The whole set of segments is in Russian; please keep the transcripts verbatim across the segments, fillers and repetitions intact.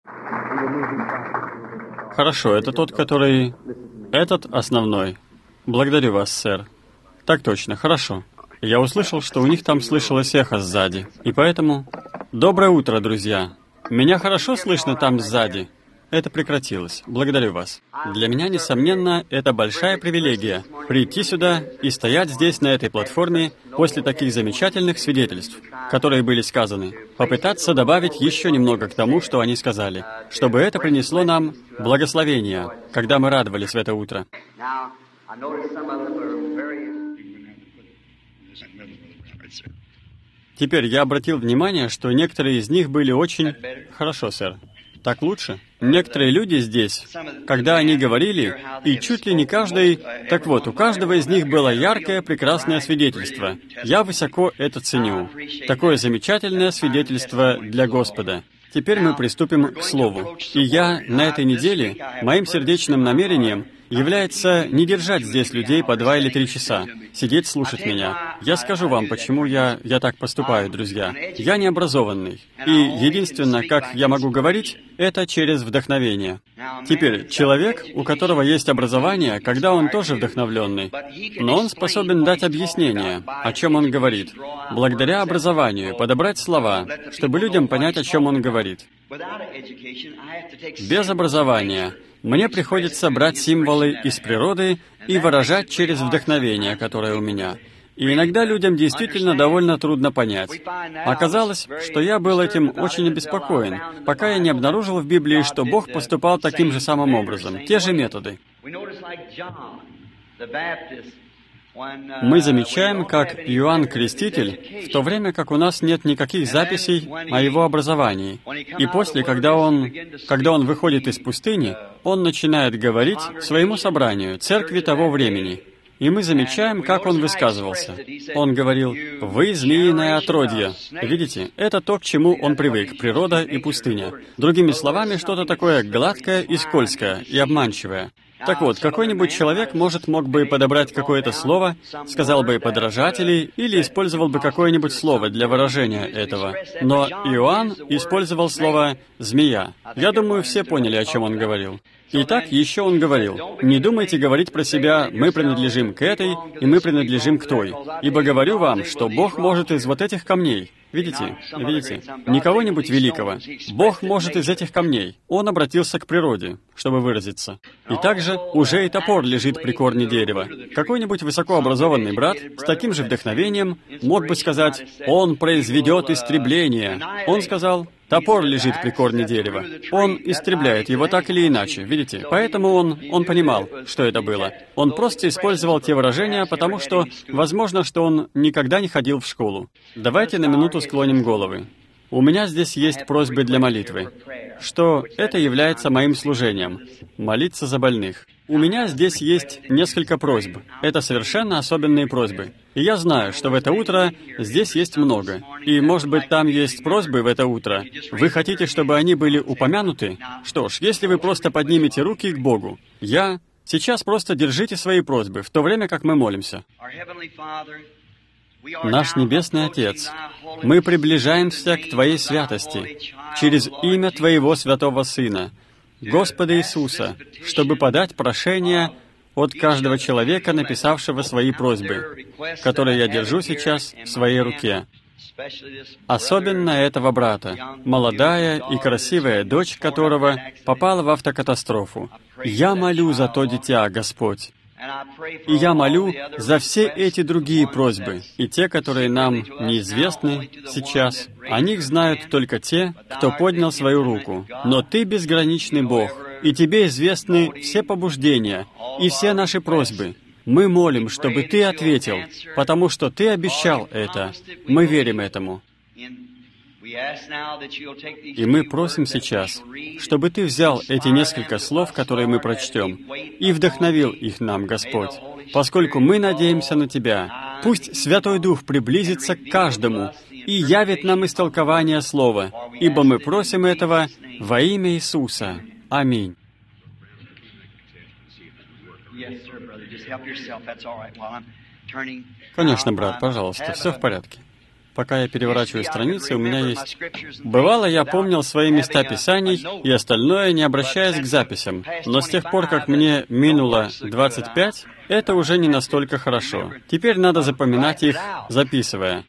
Хорошо, это тот, который... Этот основной. Благодарю вас, сэр. Так точно, хорошо. Я услышал, что у них там слышалось эхо сзади. И поэтому... Доброе утро, друзья. Меня хорошо слышно там сзади? Это прекратилось. Благодарю вас. Для меня, несомненно, это большая привилегия прийти сюда и стоять здесь, на этой платформе, после таких замечательных свидетельств, которые были сказаны, попытаться добавить еще немного к тому, что они сказали, чтобы это принесло нам благословение, когда мы радовались в это утро. Теперь я обратил внимание, что некоторые из них были очень... Хорошо, сэр. Так лучше? Некоторые люди здесь, когда они говорили, и чуть ли не каждый... Так вот, у каждого из них было яркое, прекрасное свидетельство. Я высоко это ценю. Такое замечательное свидетельство для Господа. Теперь мы приступим к Слову. И я на этой неделе, моим сердечным намерением является не держать здесь людей по два или три часа, сидеть слушать меня. Я скажу вам, почему я, я так поступаю, друзья. Я необразованный. И единственное, как я могу говорить, это через вдохновение. Теперь, человек, у которого есть образование, когда он тоже вдохновленный, но он способен дать объяснение, о чем он говорит, благодаря образованию, подобрать слова, чтобы людям понять, о чем он говорит. Без образования мне приходится брать символы из природы и выражать через вдохновение, которое у меня. И иногда людям действительно довольно трудно понять. Оказалось, что я был этим очень обеспокоен, пока я не обнаружил в Библии, что Бог поступал таким же самым образом, те же методы. Мы замечаем, как Иоанн Креститель, в то время как у нас нет никаких записей о его образовании. И после, когда он, когда он выходит из пустыни, он начинает говорить своему собранию, церкви того времени. И мы замечаем, как он высказывался. Он говорил: «Вы змеиное отродье». Видите, это то, к чему он привык, природа и пустыня. Другими словами, что-то такое гладкое и скользкое, и обманчивое. Так вот, какой-нибудь человек, может, мог бы подобрать какое-то слово, сказал бы «подражатели» или использовал бы какое-нибудь слово для выражения этого. Но Иоанн использовал слово «змея». Я думаю, все поняли, о чем он говорил. Итак, еще он говорил: «Не думайте говорить про себя, мы принадлежим к этой, и мы принадлежим к той. Ибо говорю вам, что Бог может из вот этих камней». Видите? Видите? Не кого-нибудь великого. Бог может из этих камней. Он обратился к природе, чтобы выразиться. И также уже и топор лежит при корне дерева. Какой-нибудь высокообразованный брат с таким же вдохновением мог бы сказать: «Он произведет истребление». Он сказал: «Топор лежит при корне дерева». Он истребляет его так или иначе, видите? Поэтому он, он понимал, что это было. Он просто использовал те выражения, потому что, возможно, что он никогда не ходил в школу. Давайте на минуту склоним головы. У меня здесь есть просьбы для молитвы, что это является моим служением — молиться за больных. У меня здесь есть несколько просьб. Это совершенно особенные просьбы. И я знаю, что в это утро здесь есть много. И, может быть, там есть просьбы в это утро. Вы хотите, чтобы они были упомянуты? Что ж, если вы просто поднимете руки к Богу, я... Сейчас просто держите свои просьбы, в то время как мы молимся. Наш Небесный Отец, мы приближаемся к Твоей святости через имя Твоего Святого Сына, Господа Иисуса, чтобы подать прошение от каждого человека, написавшего свои просьбы, которые я держу сейчас в своей руке. Особенно этого брата, молодая и красивая дочь которого попала в автокатастрофу. Я молю за то дитя, Господь. И я молю за все эти другие просьбы, и те, которые нам неизвестны сейчас. О них знают только те, кто поднял свою руку. Но Ты безграничный Бог, и Тебе известны все побуждения и все наши просьбы. Мы молим, чтобы Ты ответил, потому что Ты обещал это. Мы верим этому. И мы просим сейчас, чтобы Ты взял эти несколько слов, которые мы прочтем, и вдохновил их нам, Господь, поскольку мы надеемся на Тебя. Пусть Святой Дух приблизится к каждому и явит нам истолкование Слова, ибо мы просим этого во имя Иисуса. Аминь. Конечно, брат, пожалуйста, все в порядке. пока я переворачиваю страницы, у меня есть... Бывало, я помнил свои места Писаний и остальное, не обращаясь к записям. Но с тех пор, как мне минуло двадцать пять, это уже не настолько хорошо. Теперь надо запоминать их, записывая.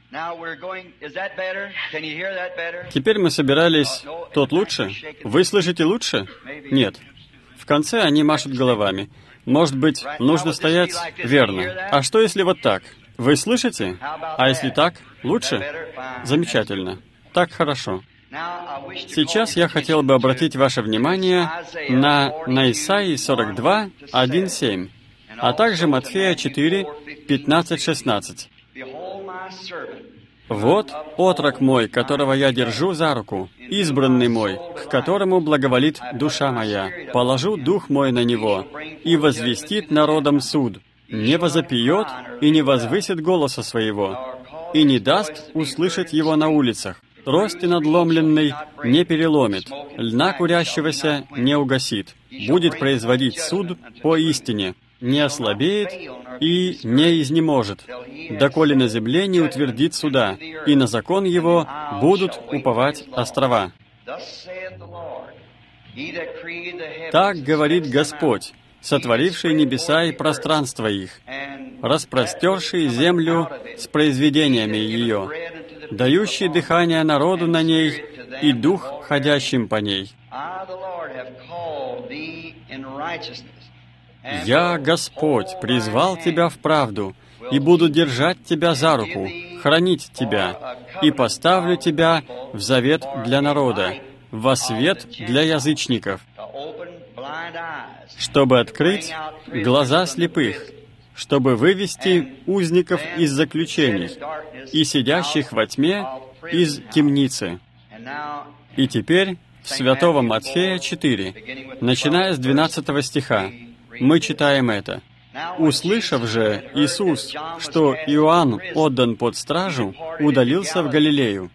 Теперь мы собирались... Тот лучше? Вы слышите лучше? Нет. В конце они машут головами. Может быть, нужно стоять верно. А что, если вот так? Вы слышите? А если так? Лучше? Замечательно. Так хорошо. Сейчас я хотел бы обратить ваше внимание на, на Исаии сорок два, один, семь, а также Матфея четыре, пятнадцать, шестнадцать. «Вот отрок мой, которого я держу за руку, избранный мой, к которому благоволит душа моя. Положу дух мой на него, и возвестит народам суд. Не возопьет и не возвысит голоса своего, и не даст услышать его на улицах. Трости надломленной не переломит, льна курящегося не угасит. Будет производить суд по истине, не ослабеет и не изнеможет, доколе на земле не утвердит суда, и на закон его будут уповать острова». Так говорит Господь, сотворивший небеса и пространство их, распростерший землю с произведениями ее, дающий дыхание народу на ней и дух, ходящим по ней. «Я, Господь, призвал тебя в правду, и буду держать тебя за руку, хранить тебя, и поставлю тебя в завет для народа, во свет для язычников, чтобы открыть глаза слепых, чтобы вывести узников из заключений и сидящих во тьме из темницы». И теперь в Святого Матфея четыре, начиная с двенадцатого стиха, мы читаем это. «Услышав же Иисус, что Иоанн отдан под стражу, удалился в Галилею.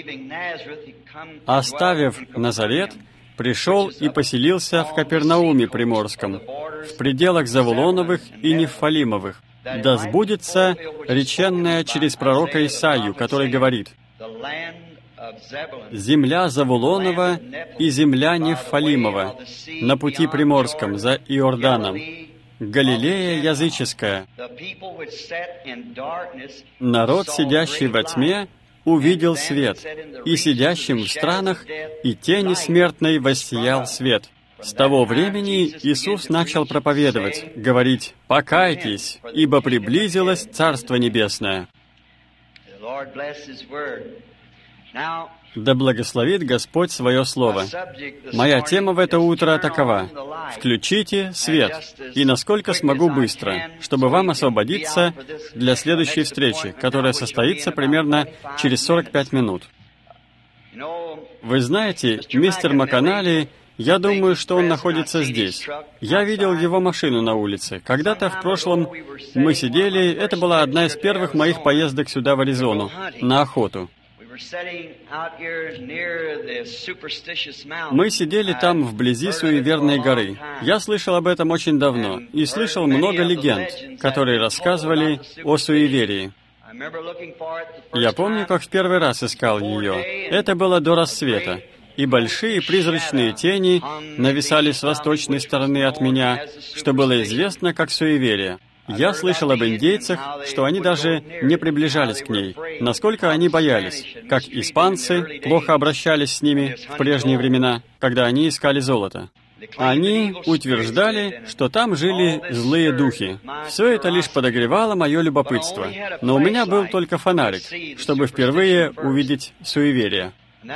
Оставив Назарет, пришел и поселился в Капернауме Приморском, в пределах Завулоновых и Нефалимовых. Да сбудется реченное через пророка Исаию, который говорит: «Земля Завулонова и земля Нефалимова на пути Приморском за Иорданом, Галилея языческая. Народ, сидящий во тьме, увидел свет, и сидящим в странах и тени смертной воссиял свет». С того времени Иисус начал проповедовать, говорить: «Покайтесь, ибо приблизилось Царство Небесное». Да благословит Господь свое Слово. Моя тема в это утро такова: «Включите свет», и насколько смогу быстро, чтобы вам освободиться для следующей встречи, которая состоится примерно через сорок пять минут. Вы знаете, мистер МакКоннелли, я думаю, что он находится здесь. Я видел его машину на улице. Когда-то в прошлом мы сидели, это была одна из первых моих поездок сюда, в Аризону, на охоту. Мы сидели там вблизи суеверной горы. Я слышал об этом очень давно и слышал много легенд, которые рассказывали о суеверии. Я помню, как в первый раз искал ее. Это было до рассвета, и большие призрачные тени нависали с восточной стороны от меня, что было известно как суеверие. Я слышал об индейцах, что они даже не приближались к ней, насколько они боялись, как испанцы плохо обращались с ними в прежние времена, когда они искали золото. Они утверждали, что там жили злые духи. Все это лишь подогревало мое любопытство. Но у меня был только фонарик, чтобы впервые увидеть суеверие.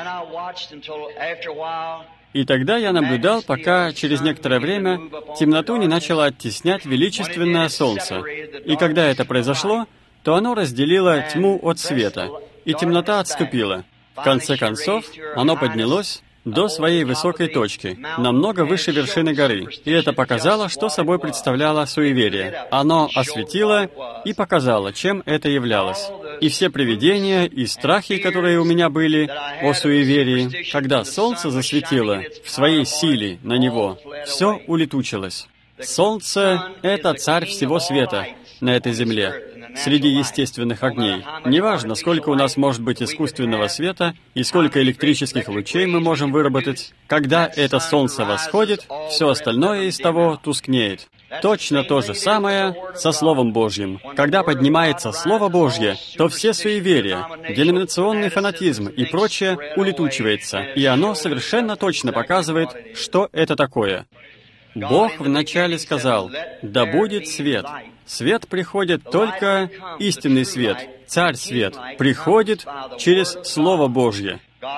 И тогда я наблюдал, пока через некоторое время темноту не начало оттеснять величественное солнце. И когда это произошло, то оно разделило тьму от света, и темнота отступила. В конце концов, оно поднялось до своей высокой точки, намного выше вершины горы, и это показало, что собой представляло суеверие. Оно осветило и показало, чем это являлось. И все привидения и страхи, которые у меня были о суеверии, когда солнце засветило в своей силе на него, все улетучилось. Солнце — это царь всего света на этой земле. среди естественных огней. Неважно, сколько у нас может быть искусственного света и сколько электрических лучей мы можем выработать, когда это солнце восходит, все остальное из того тускнеет. Точно то же самое со Словом Божьим. Когда поднимается Слово Божье, то все суеверия, деноминационный фанатизм и прочее улетучивается, и оно совершенно точно показывает, что это такое. Бог вначале сказал: «Да будет свет». Свет приходит только, истинный свет, Царь Свет, приходит через Слово Божье.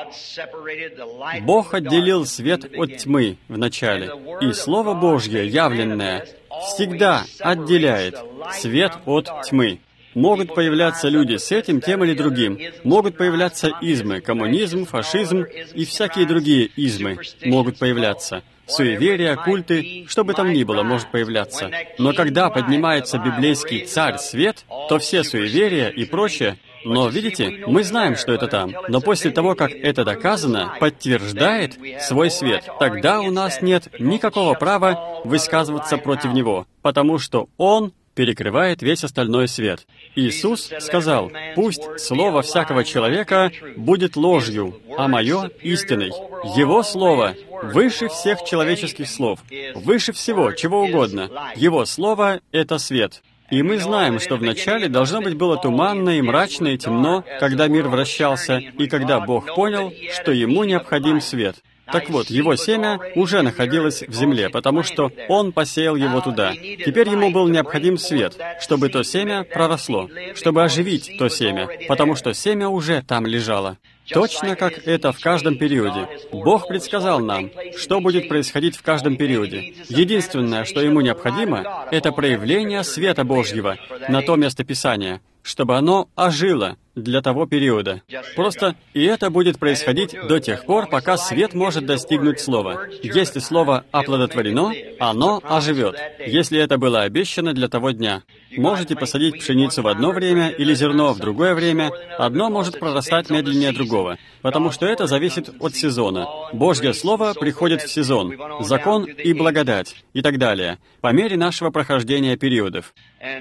Бог отделил свет от тьмы вначале, и Слово Божье, явленное, всегда отделяет свет от тьмы. Могут появляться люди с этим, тем или другим. Могут появляться измы, коммунизм, фашизм и всякие другие измы могут появляться. Суеверия, культы, что бы там ни было, может появляться. Но когда поднимается библейский Царь Свет, то все суеверия и прочее. Но, видите, мы знаем, что это там. Но после того, как это доказано, подтверждает свой свет, тогда у нас нет никакого права высказываться против него, потому что Он перекрывает весь остальной свет. Иисус сказал: «Пусть слово всякого человека будет ложью, а мое — истиной». Его слово выше всех человеческих слов, выше всего, чего угодно. Его слово — это свет. И мы знаем, что вначале должно быть было туманно и мрачно и темно, когда мир вращался, и когда Бог понял, что ему необходим свет. Так вот, его семя уже находилось в земле, потому что он посеял его туда. Теперь ему был необходим свет, чтобы то семя проросло, чтобы оживить то семя, потому что семя уже там лежало. Точно как это в каждом периоде. Бог предсказал нам, что будет происходить в каждом периоде. Единственное, что ему необходимо, это проявление света Божьего на то место Писания, чтобы оно ожило для того периода. Просто и это будет происходить до тех пор, пока свет может достигнуть слова. Если слово оплодотворено, оно оживет, если это было обещано для того дня. Можете посадить пшеницу в одно время или зерно в другое время, одно может прорастать медленнее другого, потому что это зависит от сезона. Божье Слово приходит в сезон, закон и благодать, и так далее, по мере нашего прохождения периодов.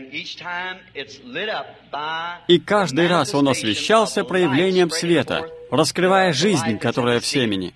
И каждый раз он освещался проявлением света, раскрывая жизнь, которая в семени.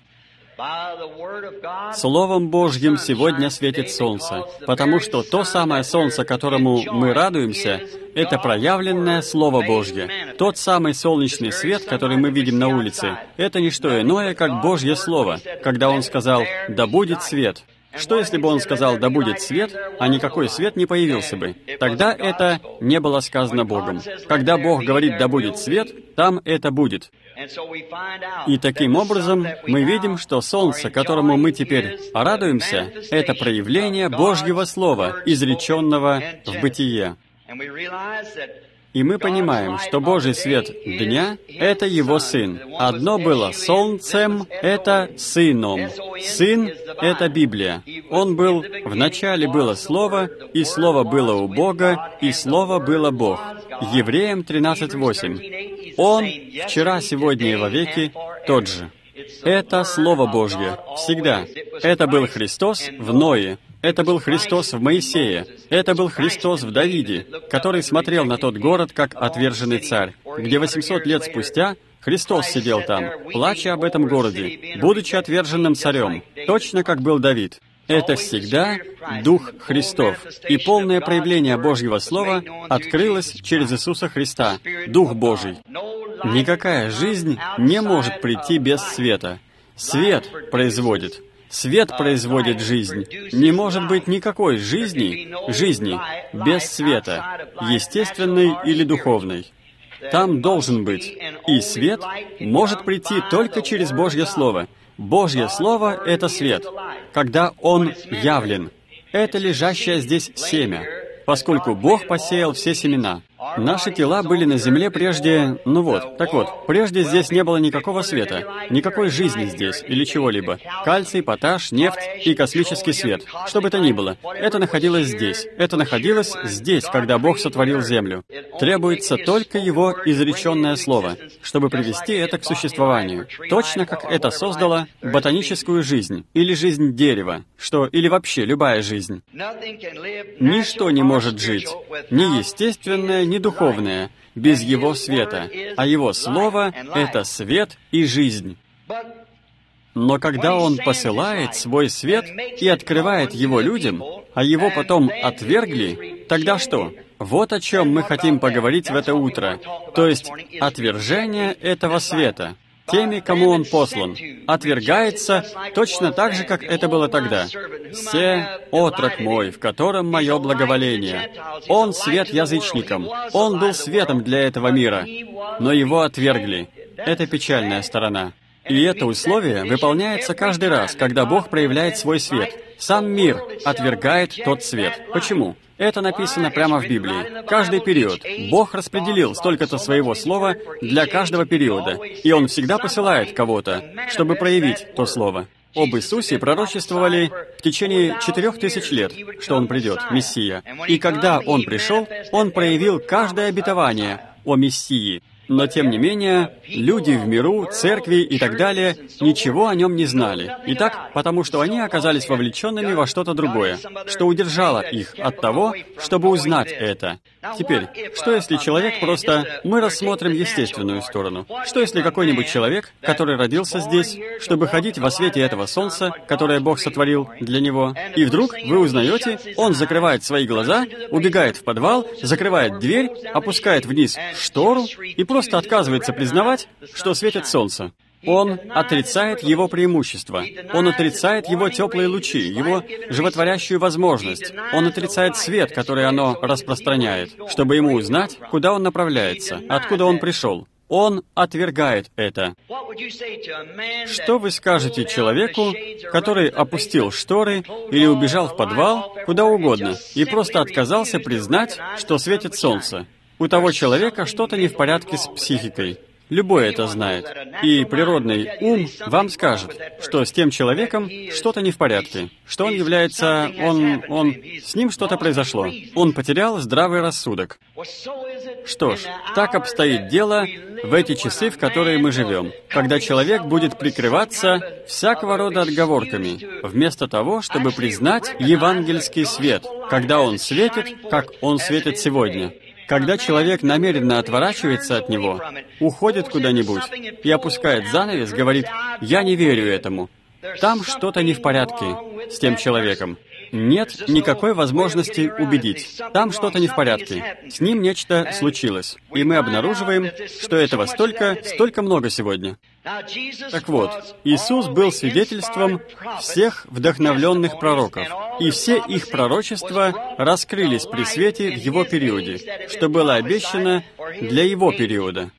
Словом Божьим сегодня светит солнце, потому что то самое солнце, которому мы радуемся, это проявленное Слово Божье. Тот самый солнечный свет, который мы видим на улице, это не что иное, как Божье Слово, когда Он сказал: «Да будет свет». Что если бы Он сказал: «Да будет свет», а никакой свет не появился бы? Тогда это не было сказано Богом. Когда Бог говорит: «Да будет свет», там это будет. И таким образом мы видим, что солнце, которому мы теперь радуемся, это проявление Божьего Слова, изреченного в бытие. И мы понимаем, что Божий свет дня — это Его Сын. Одно было солнцем, это Сыном. Сын — это Библия. Он был, вначале было Слово, и Слово было у Бога, и Слово было Бог. Евреям тринадцать восемь. Он вчера, сегодня и вовеки тот же. Это Слово Божье. Всегда. Это был Христос в Ное. Это был Христос в Моисее. Это был Христос в Давиде, который смотрел на тот город как отверженный царь, где восемьсот лет спустя Христос сидел там, плача об этом городе, будучи отверженным царем, точно как был Давид. Это всегда Дух Христов. И полное проявление Божьего Слова открылось через Иисуса Христа, Дух Божий. Никакая жизнь не может прийти без света. Свет производит. Свет производит жизнь. Не может быть никакой жизни, жизни без света, естественной или духовной. Там должен быть. И свет может прийти только через Божье Слово. Божье Слово — это свет, когда Он явлен. Это лежащее здесь семя, поскольку Бог посеял все семена. Наши тела были на земле прежде... Ну вот, так вот, прежде здесь не было никакого света, никакой жизни здесь или чего-либо. Кальций, поташ, нефть и космический свет. Что бы то ни было, это находилось здесь. Это находилось здесь, когда Бог сотворил землю. Требуется только Его изреченное Слово, чтобы привести это к существованию. Точно как это создало ботаническую жизнь, или жизнь дерева, что, или вообще любая жизнь. Ничто не может жить, ни естественное, не духовное без Его света, а Его Слово — это свет и жизнь. Но когда Он посылает свой свет и открывает его людям, а его потом отвергли, тогда что? Вот о чем мы хотим поговорить в это утро, то есть отвержение этого света. Теми, кому он послан, отвергается точно так же, как это было тогда. «Се отрок мой, в котором мое благоволение». Он свет язычникам, он был светом для этого мира, но его отвергли. Это печальная сторона. И это условие выполняется каждый раз, когда Бог проявляет свой свет. Сам мир отвергает тот свет. Почему? Это написано прямо в Библии. Каждый период. Бог распределил столько-то своего слова для каждого периода, и Он всегда посылает кого-то, чтобы проявить то слово. Об Иисусе пророчествовали в течение четырех тысяч лет, что Он придет, Мессия. И когда Он пришел, Он проявил каждое обетование о Мессии. Но, тем не менее, люди в миру, церкви и так далее ничего о нем не знали. Итак, потому что они оказались вовлеченными во что-то другое, что удержало их от того, чтобы узнать это. Теперь, что если человек просто... Мы рассмотрим естественную сторону. Что если какой-нибудь человек, который родился здесь, чтобы ходить во свете этого солнца, которое Бог сотворил для него, и вдруг вы узнаете, он закрывает свои глаза, убегает в подвал, закрывает дверь, опускает вниз штору и просто просто отказывается признавать, что светит солнце. Он отрицает его преимущество. Он отрицает его теплые лучи, его животворящую возможность. Он отрицает свет, который оно распространяет, чтобы ему узнать, куда он направляется, откуда он пришел. Он отвергает это. Что вы скажете человеку, который опустил шторы или убежал в подвал, куда угодно, и просто отказался признать, что светит солнце? У того человека что-то не в порядке с психикой. Любой это знает. И природный ум вам скажет, что с тем человеком что-то не в порядке, что он является... он... он... с ним что-то произошло. Он потерял здравый рассудок. Что ж, так обстоит дело в эти часы, в которые мы живем, когда человек будет прикрываться всякого рода отговорками, вместо того, чтобы признать евангельский свет, когда он светит, как он светит сегодня. Когда человек намеренно отворачивается от него, уходит куда-нибудь и опускает занавес, говорит: «Я не верю этому». Там что-то не в порядке с тем человеком. Нет никакой возможности убедить. Там что-то не в порядке. С ним нечто случилось. И мы обнаруживаем, что этого столько, столько много сегодня. Так вот, Иисус был свидетельством всех вдохновленных пророков, и все их пророчества раскрылись при свете в Его периоде, что было обещано для Его периода.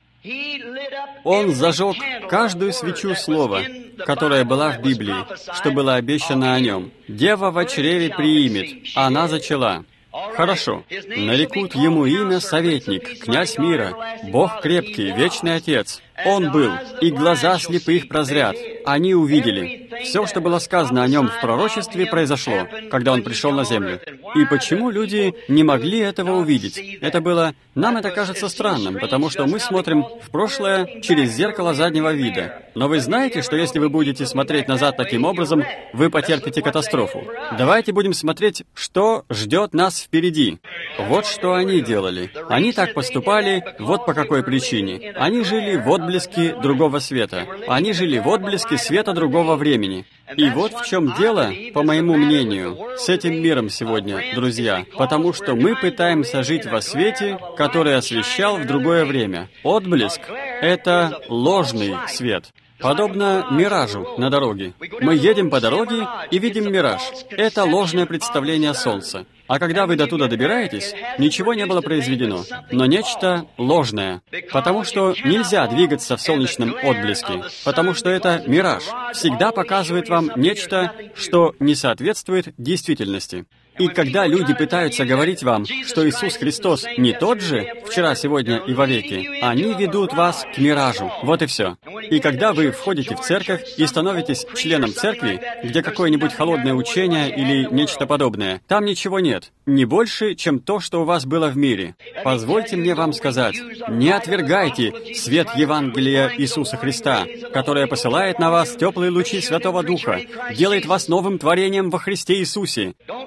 Он зажег каждую свечу слова, которая была в Библии, что было обещано о нем. «Дева во чреве приимет, она зачала». Хорошо. Нарекут ему имя советник, князь мира, Бог крепкий, вечный Отец. Он был, и глаза слепых прозрят. Они увидели. Все, что было сказано о нем в пророчестве, произошло, когда он пришел на землю. И почему люди не могли этого увидеть? Это было... Нам это кажется странным, потому что мы смотрим в прошлое через зеркало заднего вида. Но вы знаете, что если вы будете смотреть назад таким образом, вы потерпите катастрофу. Давайте будем смотреть, что ждет нас впереди. Вот что они делали. Они так поступали вот по какой причине. Они жили в отблеске другого света. Они жили в отблеске света другого времени. И вот в чем дело, по моему мнению, с этим миром сегодня, друзья, потому что мы пытаемся жить во свете, который освещал в другое время. Отблеск — это ложный свет. Подобно миражу на дороге. Мы едем по дороге и видим мираж. Это ложное представление солнца. А когда вы до туда добираетесь, ничего не было произведено, но нечто ложное. Потому что нельзя двигаться в солнечном отблеске, потому что это мираж. Всегда показывает вам нечто, что не соответствует действительности. И когда люди пытаются говорить вам, что Иисус Христос не тот же, вчера, сегодня и вовеки, они ведут вас к миражу. Вот и все. И когда вы входите в церковь и становитесь членом церкви, где какое-нибудь холодное учение или нечто подобное, там ничего нет. Не больше, чем то, что у вас было в мире. Позвольте мне вам сказать, не отвергайте свет Евангелия Иисуса Христа, которое посылает на вас теплые лучи Святого Духа, делает вас новым творением во Христе Иисусе. Не пытайтесь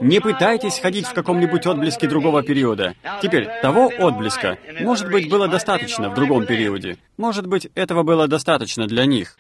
пытайтесь ходить в каком-нибудь отблеске другого периода. Теперь, того отблеска, может быть, было достаточно в другом периоде. Может быть, этого было достаточно для них.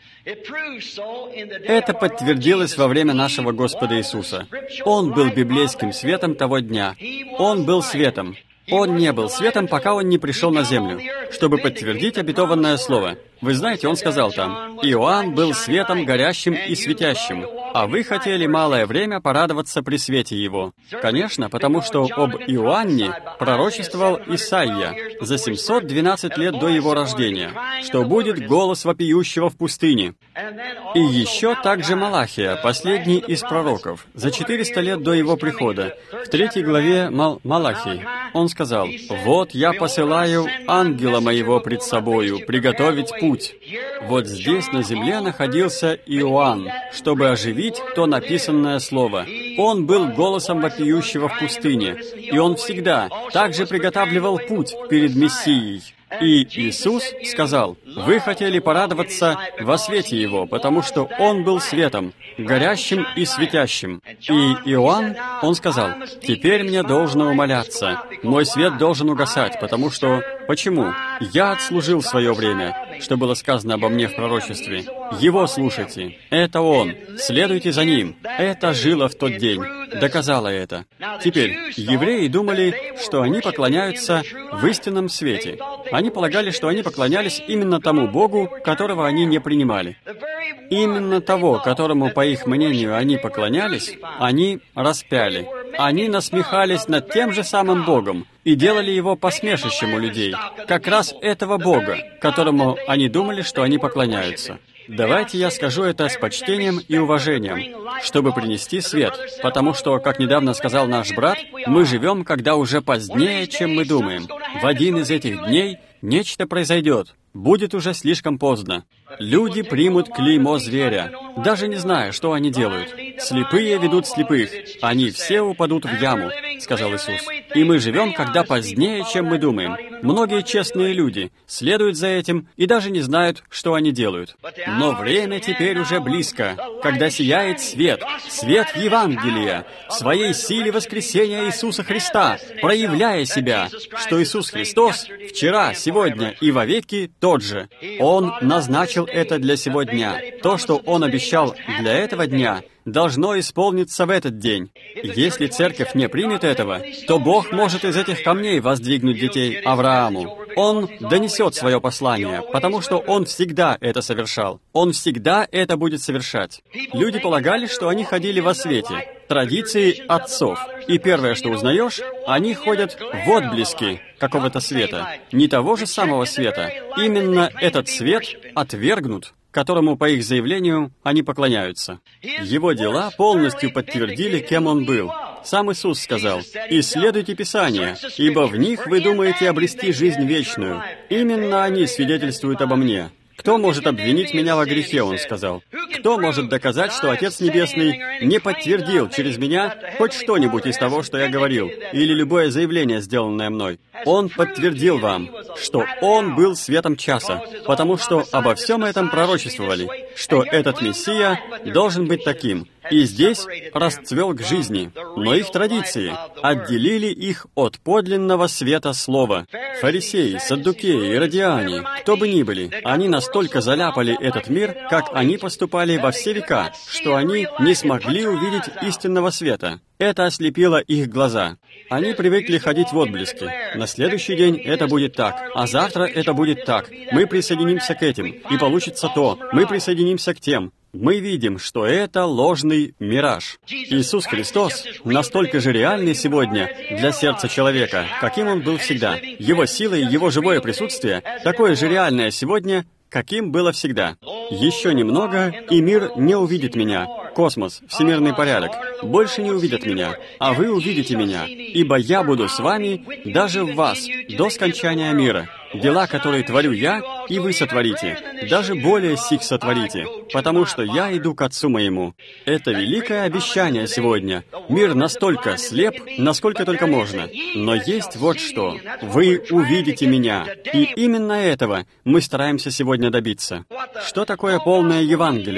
Это подтвердилось во время нашего Господа Иисуса. Он был библейским светом того дня. Он был светом. Он не был светом, пока он не пришел на землю, чтобы подтвердить обетованное слово. Вы знаете, он сказал там: «Иоанн был светом горящим и светящим, а вы хотели малое время порадоваться при свете его». Конечно, потому что об Иоанне пророчествовал Исаия за семьсот двенадцать лет до его рождения, что будет голос вопиющего в пустыне. И еще также Малахия, последний из пророков, за четыреста лет до его прихода, в третьей главе Мал- Малахии, он сказал: «Вот я посылаю ангела моего пред собою, приготовить путь». Вот здесь на земле находился Иоанн, чтобы оживить то написанное слово. Он был голосом вопиющего в пустыне, и он всегда также приготавливал путь перед Мессией. И Иисус сказал: «Вы хотели порадоваться во свете Его, потому что Он был светом, горящим и светящим». И Иоанн, он сказал: «Теперь мне должно умоляться, мой свет должен угасать, потому что...» Почему? «Я отслужил свое время», что было сказано обо мне в пророчестве. Его слушайте. Это Он. Следуйте за Ним. Это жило в тот день. Доказало это. Теперь, евреи думали, что они поклоняются в истинном свете. Они полагали, что они поклонялись именно тому Богу, которого они не принимали. Именно того, которому, по их мнению, они поклонялись, они распяли. Они насмехались над тем же самым Богом и делали его посмешищем у людей. Как раз этого Бога, которому они думали, что они поклоняются. Давайте я скажу это с почтением и уважением, чтобы принести свет, потому что, как недавно сказал наш брат, мы живем, когда уже позднее, чем мы думаем. В один из этих дней нечто произойдет. Будет уже слишком поздно. Люди примут клеймо зверя, даже не зная, что они делают. Слепые ведут слепых. Они все упадут в яму, сказал Иисус. И мы живем, когда позднее, чем мы думаем. Многие честные люди следуют за этим и даже не знают, что они делают. Но время теперь уже близко, когда сияет свет, свет Евангелия, в своей силе воскресения Иисуса Христа, проявляя себя, что Иисус Христос вчера, сегодня и вовеки тот же. Он назначил это для сего дня. То, что Он обещал для этого дня, должно исполниться в этот день. Если церковь не примет этого, то Бог может из этих камней воздвигнуть детей Аврааму. Он донесет свое послание, потому что Он всегда это совершал. Он всегда это будет совершать. Люди полагали, что они ходили во свете, традиции отцов. И первое, что узнаешь, они ходят в отблески какого-то света, не того же самого света. Именно этот свет отвергнут, которому, по их заявлению, они поклоняются. Его дела полностью подтвердили, кем Он был. Сам Иисус сказал: «Исследуйте Писания, ибо в них вы думаете обрести жизнь вечную. Именно они свидетельствуют обо мне». «Кто может обвинить меня во грехе?» Он сказал. «Кто может доказать, что Отец Небесный не подтвердил через меня хоть что-нибудь из того, что я говорил, или любое заявление, сделанное мной? Он подтвердил вам, что Он был светом часа, потому что обо всем этом пророчествовали, что этот Мессия должен быть таким, и здесь расцвел к жизни. Но их традиции отделили их от подлинного света Слова. Фарисеи, саддукеи, иродиане, кто бы ни были, они настолько заляпали этот мир, как они поступали во все века, что они не смогли увидеть истинного света. Это ослепило их глаза. Они привыкли ходить в отблеске. На следующий день это будет так, а завтра это будет так. Мы присоединимся к этим, и получится то. Мы присоединимся к тем. Мы видим, что это ложный мираж. Иисус Христос настолько же реальный сегодня для сердца человека, каким Он был всегда. Его сила и Его живое присутствие такое же реальное сегодня, каким было всегда. Еще немного, и мир не увидит меня. Космос, всемирный порядок, больше не увидят меня, а вы увидите меня, ибо я буду с вами даже в вас до скончания мира. Дела, которые творю я, и вы сотворите, даже более сих сотворите, потому что я иду к Отцу моему». Это великое обещание сегодня. Мир настолько слеп, насколько только можно. Но есть вот что. Вы увидите меня. И именно этого мы стараемся сегодня добиться. Что такое полное Евангелие?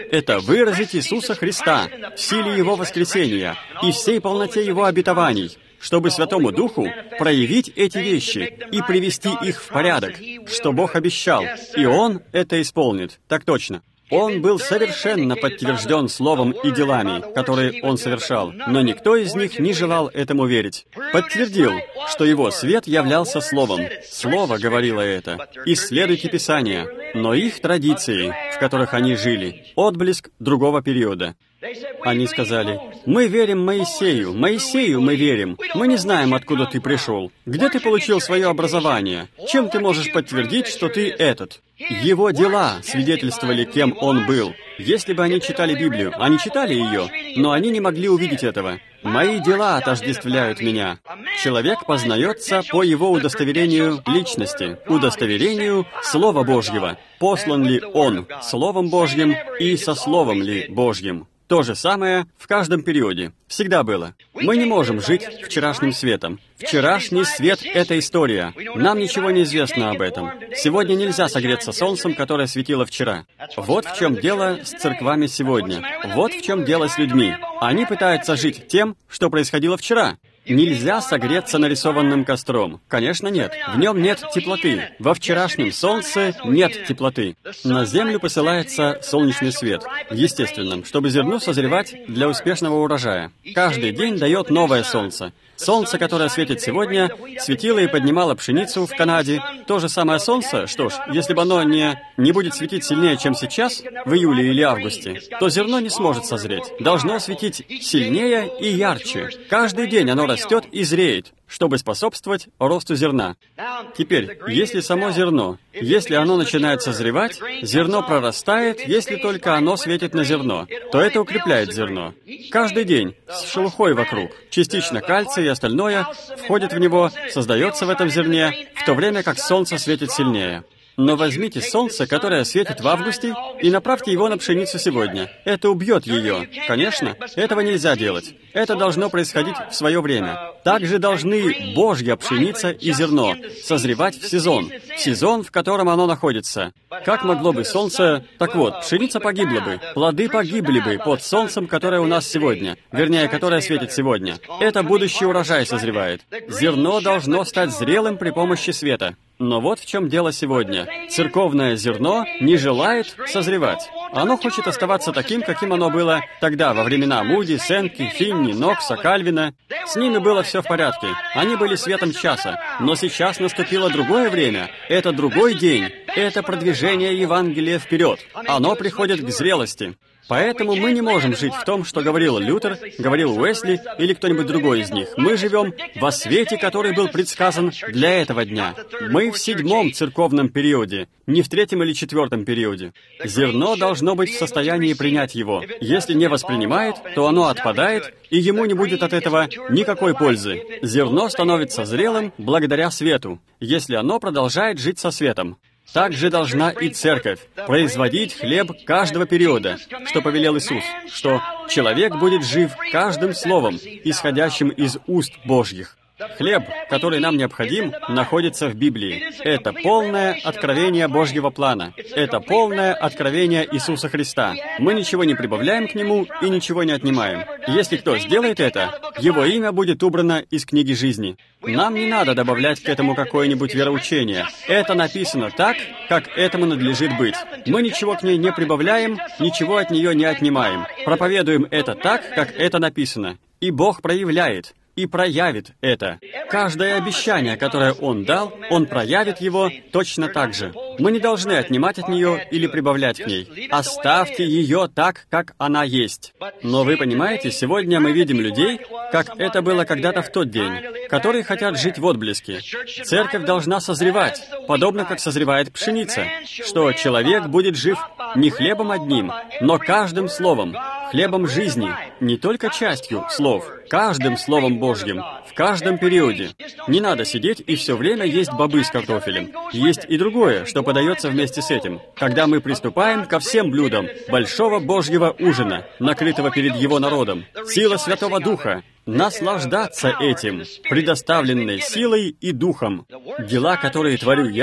это выразить Иисуса Христа в силе Его воскресения и всей полноте Его обетований, чтобы Святому Духу проявить эти вещи и привести их в порядок, что Бог обещал, и Он это исполнит. Так точно. Он был совершенно подтвержден словом и делами, которые он совершал, но никто из них не желал этому верить. Подтвердил, что его свет являлся словом. Слово говорило это. Исследуйте Писания. Но их традиции, в которых они жили, отблеск другого периода. Они сказали: «Мы верим Моисею, Моисею мы верим. Мы не знаем, откуда ты пришел. Где ты получил свое образование? Чем ты можешь подтвердить, что ты этот?» Его дела свидетельствовали, кем он был. Если бы они читали Библию, они читали ее, но они не могли увидеть этого. «Мои дела отождествляют меня». Человек познается по его удостоверению личности, удостоверению Слова Божьего. Послан ли он Словом Божьим и со Словом ли Божьим? То же самое в каждом периоде. Всегда было. Мы не можем жить вчерашним светом. Вчерашний свет — это история. Нам ничего не известно об этом. Сегодня нельзя согреться солнцем, которое светило вчера. Вот в чем дело с церквами сегодня. Вот в чем дело с людьми. Они пытаются жить тем, что происходило вчера. Нельзя согреться нарисованным костром. Конечно, нет. В нем нет теплоты. Во вчерашнем солнце нет теплоты. На землю посылается солнечный свет, в естественном, чтобы зерну созревать для успешного урожая. Каждый день дает новое солнце. Солнце, которое светит сегодня, светило и поднимало пшеницу в Канаде. То же самое солнце, что ж, если бы оно не, не будет светить сильнее, чем сейчас, в июле или августе, то зерно не сможет созреть. Должно светить сильнее и ярче. Каждый день оно растет и зреет, чтобы способствовать росту зерна. Теперь, если само зерно, если оно начинает созревать, зерно прорастает, если только оно светит на зерно, то это укрепляет зерно. Каждый день, с шелухой вокруг, частично кальций и остальное входит в него, создается в этом зерне, в то время как солнце светит сильнее. Но возьмите солнце, которое светит в августе, и направьте его на пшеницу сегодня. Это убьет ее. Конечно, этого нельзя делать. Это должно происходить в свое время. Также должны Божья пшеница и зерно созревать в сезон, в сезон, в котором оно находится. Как могло бы солнце... Так вот, пшеница погибла бы, плоды погибли бы под солнцем, которое у нас сегодня, вернее, которое светит сегодня. Это будущий урожай созревает. Зерно должно стать зрелым при помощи света. Но вот в чем дело сегодня. Церковное зерно не желает созревать. Оно хочет оставаться таким, каким оно было тогда, во времена Муди, Сенки, Финни, Нокса, Кальвина. С ними было все в порядке. Они были светом часа. Но сейчас наступило другое время. Это другой день. Это продвижение Евангелия вперед. Оно приходит к зрелости. Поэтому мы не можем жить в том, что говорил Лютер, говорил Уэсли или кто-нибудь другой из них. Мы живем во свете, который был предсказан для этого дня. Мы в седьмом церковном периоде, не в третьем или четвертом периоде. Зерно должно быть в состоянии принять его. Если не воспринимает, то оно отпадает, и ему не будет от этого никакой пользы. Зерно становится зрелым благодаря свету, если оно продолжает жить со светом. Так же должна и церковь производить хлеб каждого периода, что повелел Иисус, что человек будет жив каждым словом, исходящим из уст Божьих. Хлеб, который нам необходим, находится в Библии. Это полное откровение Божьего плана. Это полное откровение Иисуса Христа. Мы ничего не прибавляем к Нему и ничего не отнимаем. Если кто сделает это, его имя будет убрано из книги жизни. Нам не надо добавлять к этому какое-нибудь вероучение. Это написано так, как этому надлежит быть. Мы ничего к ней не прибавляем, ничего от нее не отнимаем. Проповедуем это так, как это написано. И Бог проявляет. И проявит это. Каждое обещание, которое Он дал, Он проявит его точно так же. Мы не должны отнимать от нее или прибавлять к ней. Оставьте ее так, как она есть. Но вы понимаете, сегодня мы видим людей, как это было когда-то в тот день, которые хотят жить в отблеске. Церковь должна созревать, подобно как созревает пшеница, что человек будет жив не хлебом одним, но каждым словом, хлебом жизни, не только частью слов, каждым Словом Божьим, в каждом периоде. Не надо сидеть и все время есть бобы с картофелем. Есть и другое, что подается вместе с этим. Когда мы приступаем ко всем блюдам большого Божьего ужина, накрытого перед Его народом, сила Святого Духа, наслаждаться этим, предоставленной силой и духом. Дела, которые творю я,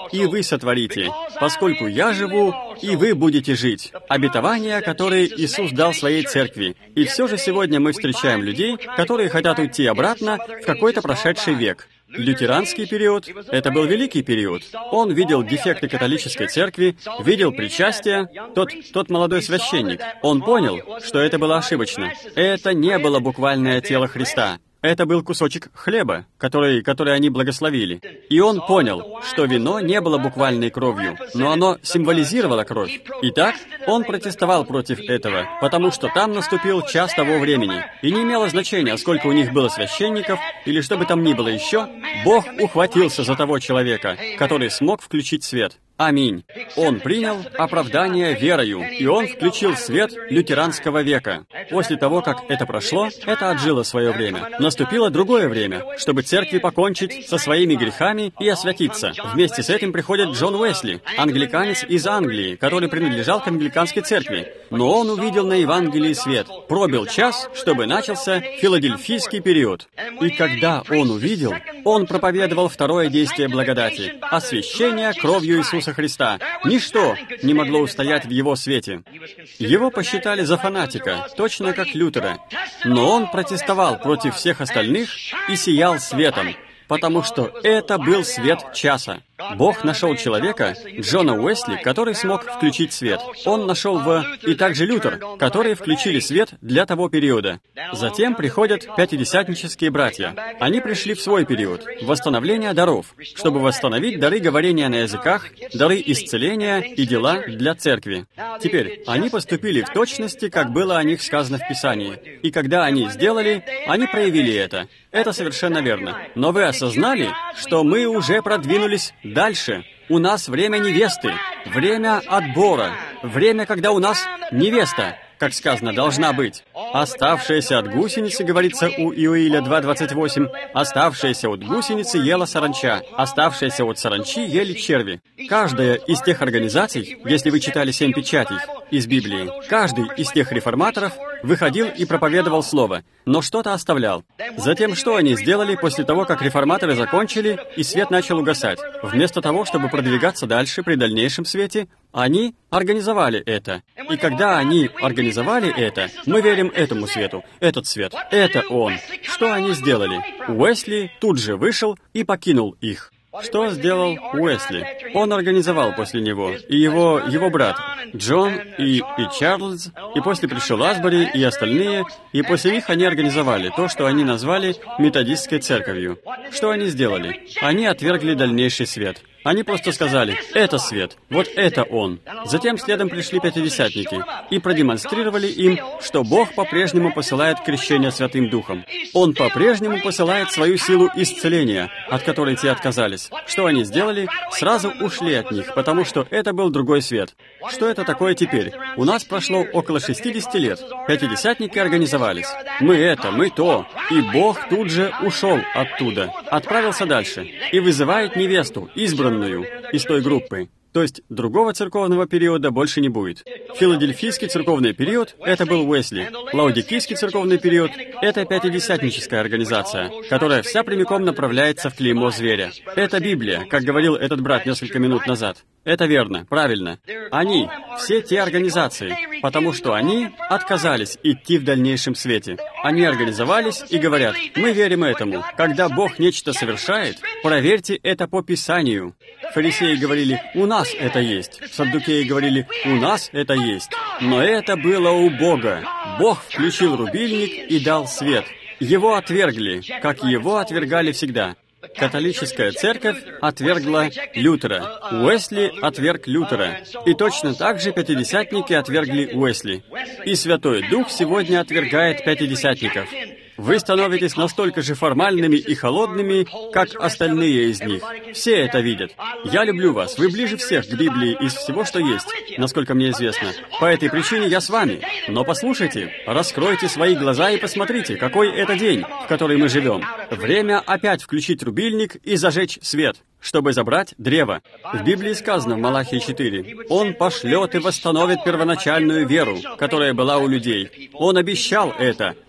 и вы сотворите, поскольку я живу, и вы будете жить». Обетования, которые Иисус дал своей церкви. И все же сегодня мы встречаем людей, которые хотят уйти обратно в какой-то прошедший век. Лютеранский период — это был великий период. Он видел дефекты католической церкви, видел причастие. Тот, тот молодой священник, он понял, что это было ошибочно. Это не было буквальное тело Христа. Это был кусочек хлеба, который, который они благословили. И он понял, что вино не было буквальной кровью, но оно символизировало кровь. Итак, он протестовал против этого, потому что там наступил час того времени. И не имело значения, сколько у них было священников, или что бы там ни было еще, Бог ухватился за того человека, который смог включить свет. Аминь. Он принял оправдание верою, и он включил свет лютеранского века. После того, как это прошло, это отжило свое время. Наступило другое время, чтобы церкви покончить со своими грехами и освятиться. Вместе с этим приходит Джон Уэсли, англиканец из Англии, который принадлежал к англиканской церкви. Но он увидел на Евангелии свет. Пробил час, чтобы начался филадельфийский период. И когда он увидел, он проповедовал второе действие благодати — освящение кровью Иисуса Христа. Ничто не могло устоять в его свете. Его посчитали за фанатика, точно как Лютера. Но он протестовал против всех остальных и сиял светом, потому что это был свет часа. Бог нашел человека, Джона Уэсли, который смог включить свет. Он нашел в... и также Лютер, которые включили свет для того периода. Затем приходят пятидесятнические братья. Они пришли в свой период, восстановление даров, чтобы восстановить дары говорения на языках, дары исцеления и дела для церкви. Теперь, они поступили в точности, как было о них сказано в Писании. И когда они сделали, они проявили это. Это совершенно верно. Но вы осознали, что мы уже продвинулись дальше. У нас время невесты, время отбора, время, когда у нас невеста, как сказано, должна быть. Оставшаяся от гусеницы, говорится у Иоиля два двадцать восемь, оставшаяся от гусеницы ела саранча, оставшаяся от саранчи ели черви. Каждая из тех организаций, если вы читали «Семь печатей» из Библии, каждый из тех реформаторов выходил и проповедовал Слово, но что-то оставлял. Затем что они сделали после того, как реформаторы закончили, и свет начал угасать? Вместо того, чтобы продвигаться дальше при дальнейшем свете, они организовали это. И когда они организовали это, мы верим этому свету, этот свет, это он. Что они сделали? Уэсли тут же вышел и покинул их. Что сделал Уэсли? Он организовал после него, и его, его брат Джон и, и Чарльз, и после пришел Асбери и остальные, и после них они организовали то, что они назвали методистской церковью. Что они сделали? Они отвергли дальнейший свет. Они просто сказали: «Это свет, вот это он». Затем следом пришли пятидесятники и продемонстрировали им, что Бог по-прежнему посылает крещение Святым Духом. Он по-прежнему посылает свою силу исцеления, от которой те отказались. Что они сделали? Сразу ушли от них, потому что это был другой свет. Что это такое теперь? У нас прошло около шестидесяти лет. Пятидесятники организовались. Мы это, мы то. И Бог тут же ушел оттуда, отправился дальше и вызывает невесту, избранную из той группы. То есть другого церковного периода больше не будет. Филадельфийский церковный период — это был Уэсли. Лаодикийский церковный период — это пятидесятническая организация, которая вся прямиком направляется в клеймо зверя. Это Библия, как говорил этот брат несколько минут назад. Это верно, правильно. Они, все те организации, потому что они отказались идти в дальнейшем свете. Они организовались и говорят: «Мы верим этому. Когда Бог нечто совершает, проверьте это по Писанию». Фарисеи говорили: «У нас это есть». Саддукеи говорили: «У нас это есть». Но это было у Бога. Бог включил рубильник и дал свет. Его отвергли, как его отвергали всегда. Католическая церковь отвергла Лютера. Уэсли отверг Лютера. И точно так же пятидесятники отвергли Уэсли. И Святой Дух сегодня отвергает пятидесятников. Вы становитесь настолько же формальными и холодными, как остальные из них. Все это видят. Я люблю вас. Вы ближе всех к Библии из всего, что есть, насколько мне известно. По этой причине я с вами. Но послушайте, раскройте свои глаза и посмотрите, какой это день, в который мы живем. Время опять включить рубильник и зажечь свет, чтобы забрать древо. В Библии сказано в Малахии четыре: «Он пошлет и восстановит первоначальную веру, которая была у людей». Он обещал это.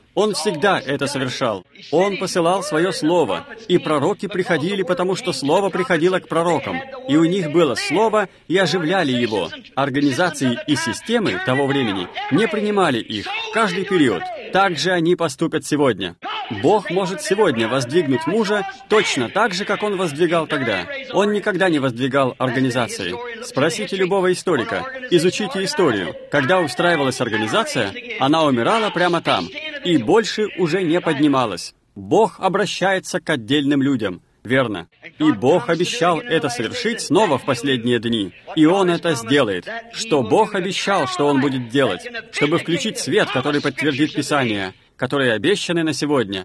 Он всегда это совершал. Он посылал свое слово, и пророки приходили, потому что слово приходило к пророкам, и у них было слово, и оживляли его. Организации и системы того времени не принимали их в каждый период. Так же они поступят сегодня. Бог может сегодня воздвигнуть мужа точно так же, как Он воздвигал тогда. Он никогда не воздвигал организации. Спросите любого историка, изучите историю. Когда устраивалась организация, она умирала прямо там, и больше уже не поднималась. Бог обращается к отдельным людям. Верно. И Бог обещал это совершить снова в последние дни. И Он это сделает. Что Бог обещал, что Он будет делать, чтобы включить свет, который подтвердит Писание, которые обещаны на сегодня.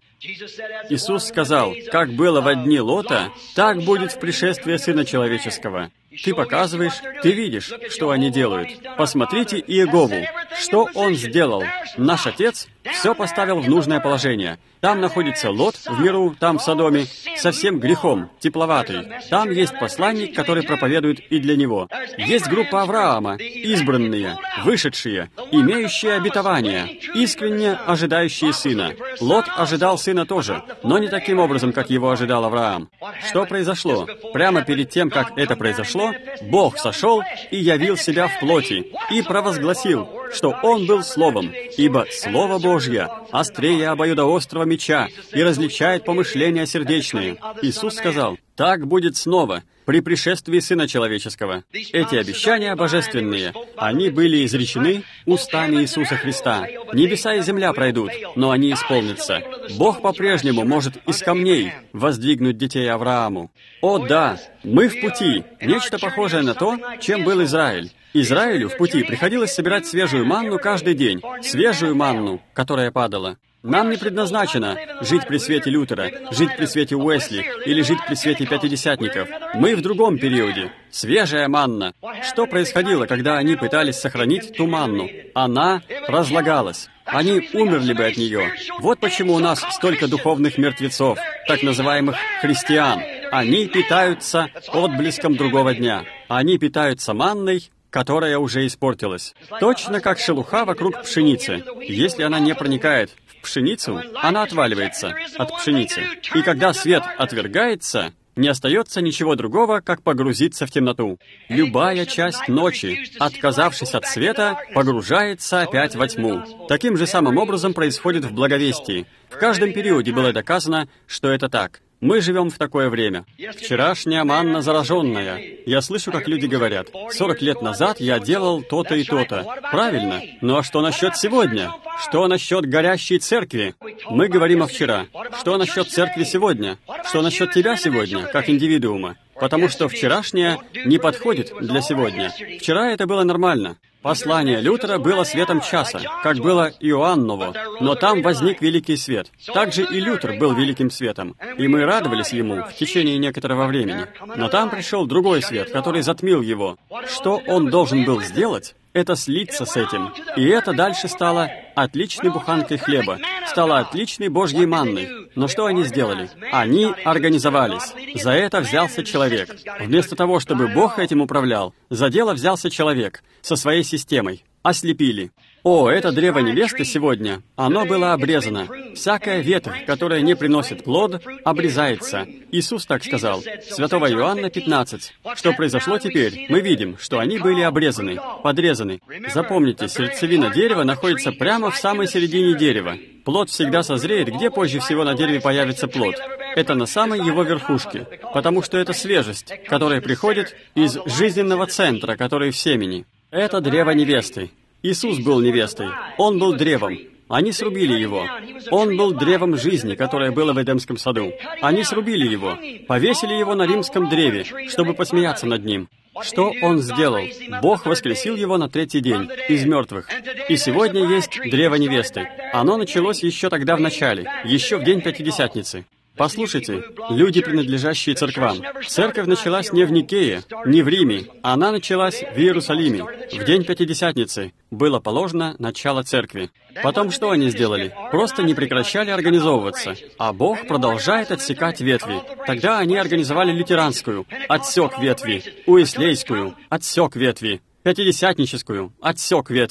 Иисус сказал, как было во дни Лота, так будет в пришествии Сына Человеческого. Ты показываешь, ты видишь, что они делают. Посмотрите Иегову. Что он сделал? Наш Отец все поставил в нужное положение. Там находится Лот в миру, там в Содоме, совсем грехом, тепловатый. Там есть посланник, который проповедует и для него. Есть группа Авраама, избранные, вышедшие, имеющие обетование, искренне ожидающие сына. Лот ожидал сына тоже, но не таким образом, как его ожидал Авраам. Что произошло? Прямо перед тем, как это произошло, Бог сошел и явил себя в плоти, и провозгласил, что Он был Словом, ибо Слово Божье острее обоюдоострого меча и различает помышления сердечные. Иисус сказал, так будет снова при пришествии Сына Человеческого. Эти обещания божественные, они были изречены устами Иисуса Христа. Небеса и земля пройдут, но они исполнятся. Бог по-прежнему может из камней воздвигнуть детей Аврааму. О да, мы в пути, нечто похожее на то, чем был Израиль. Израилю в пути приходилось собирать свежую манну каждый день, свежую манну, которая падала. Нам не предназначено жить при свете Лютера, жить при свете Уэсли или жить при свете пятидесятников. Мы в другом периоде. Свежая манна. Что происходило, когда они пытались сохранить ту манну? Она разлагалась. Они умерли бы от нее. Вот почему у нас столько духовных мертвецов, так называемых христиан. Они питаются отблеском другого дня. Они питаются манной, которая уже испортилась. Точно как шелуха вокруг пшеницы. Если она не проникает в пшеницу, она отваливается от пшеницы. И когда свет отвергается, не остается ничего другого, как погрузиться в темноту. Любая часть ночи, отказавшись от света, погружается опять во тьму. Таким же самым образом происходит в благовестии. В каждом периоде было доказано, что это так. Мы живем в такое время. Вчерашняя манна зараженная. Я слышу, как люди говорят, сорок лет назад я делал то-то и то-то. Правильно. Ну а что насчет сегодня? Что насчет горящей церкви? Мы говорим о вчера. Что насчет церкви сегодня? Что насчет тебя сегодня, как индивидуума? Потому что вчерашнее не подходит для сегодня. Вчера это было нормально. Послание Лютера было светом часа, как было Иоанново, но там возник великий свет. Также и Лютер был великим светом, и мы радовались ему в течение некоторого времени. Но там пришел другой свет, который затмил его. Что он должен был сделать? Это слиться с этим. И это дальше стало отличной буханкой хлеба, стало отличной Божьей манной. Но что они сделали? Они организовались. За это взялся человек. Вместо того, чтобы Бог этим управлял, за дело взялся человек со своей системой. Ослепили. О, это древо невесты сегодня, оно было обрезано. Всякая ветвь, которая не приносит плод, обрезается. Иисус так сказал. Святого Иоанна пятнадцать. Что произошло теперь? Мы видим, что они были обрезаны, подрезаны. Запомните, сердцевина дерева находится прямо в самой середине дерева. Плод всегда созреет, где позже всего на дереве появится плод. Это на самой его верхушке, потому что это свежесть, которая приходит из жизненного центра, который в семени. Это древо невесты. Иисус был невестой. Он был древом. Они срубили его. Он был древом жизни, которое было в Эдемском саду. Они срубили его, повесили его на римском древе, чтобы посмеяться над ним. Что он сделал? Бог воскресил его на третий день из мертвых. И сегодня есть древо невесты. Оно началось еще тогда в начале, еще в день Пятидесятницы. Послушайте, люди, принадлежащие церквам. Церковь началась не в Никее, не в Риме. Она началась в Иерусалиме. В день Пятидесятницы было положено начало церкви. Потом что они сделали? Просто не прекращали организовываться. А Бог продолжает отсекать ветви. Тогда они организовали лютеранскую, отсек ветви, уэслейскую, отсек ветви, пятидесятническую, отсек ветви.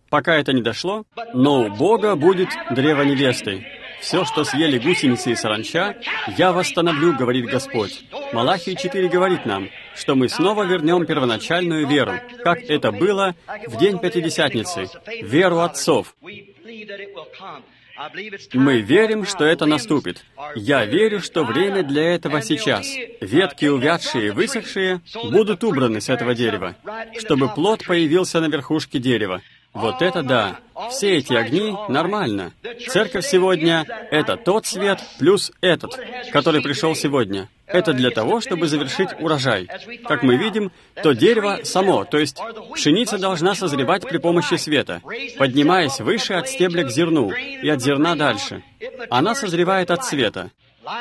пока это не дошло, но у Бога будет древо невесты. Все, что съели гусеницы и саранча, я восстановлю, говорит Господь. Малахий четыре говорит нам, что мы снова вернем первоначальную веру, как это было в день Пятидесятницы, веру отцов. Мы верим, что это наступит. Я верю, что время для этого сейчас. Ветки, увядшие и высохшие, будут убраны с этого дерева, чтобы плод появился на верхушке дерева. Вот это да! Все эти огни нормально. Церковь сегодня — это тот свет плюс этот, который пришел сегодня. Это для того, чтобы завершить урожай. Как мы видим, то дерево само, то есть пшеница должна созревать при помощи света, поднимаясь выше от стебля к зерну и от зерна дальше. Она созревает от света.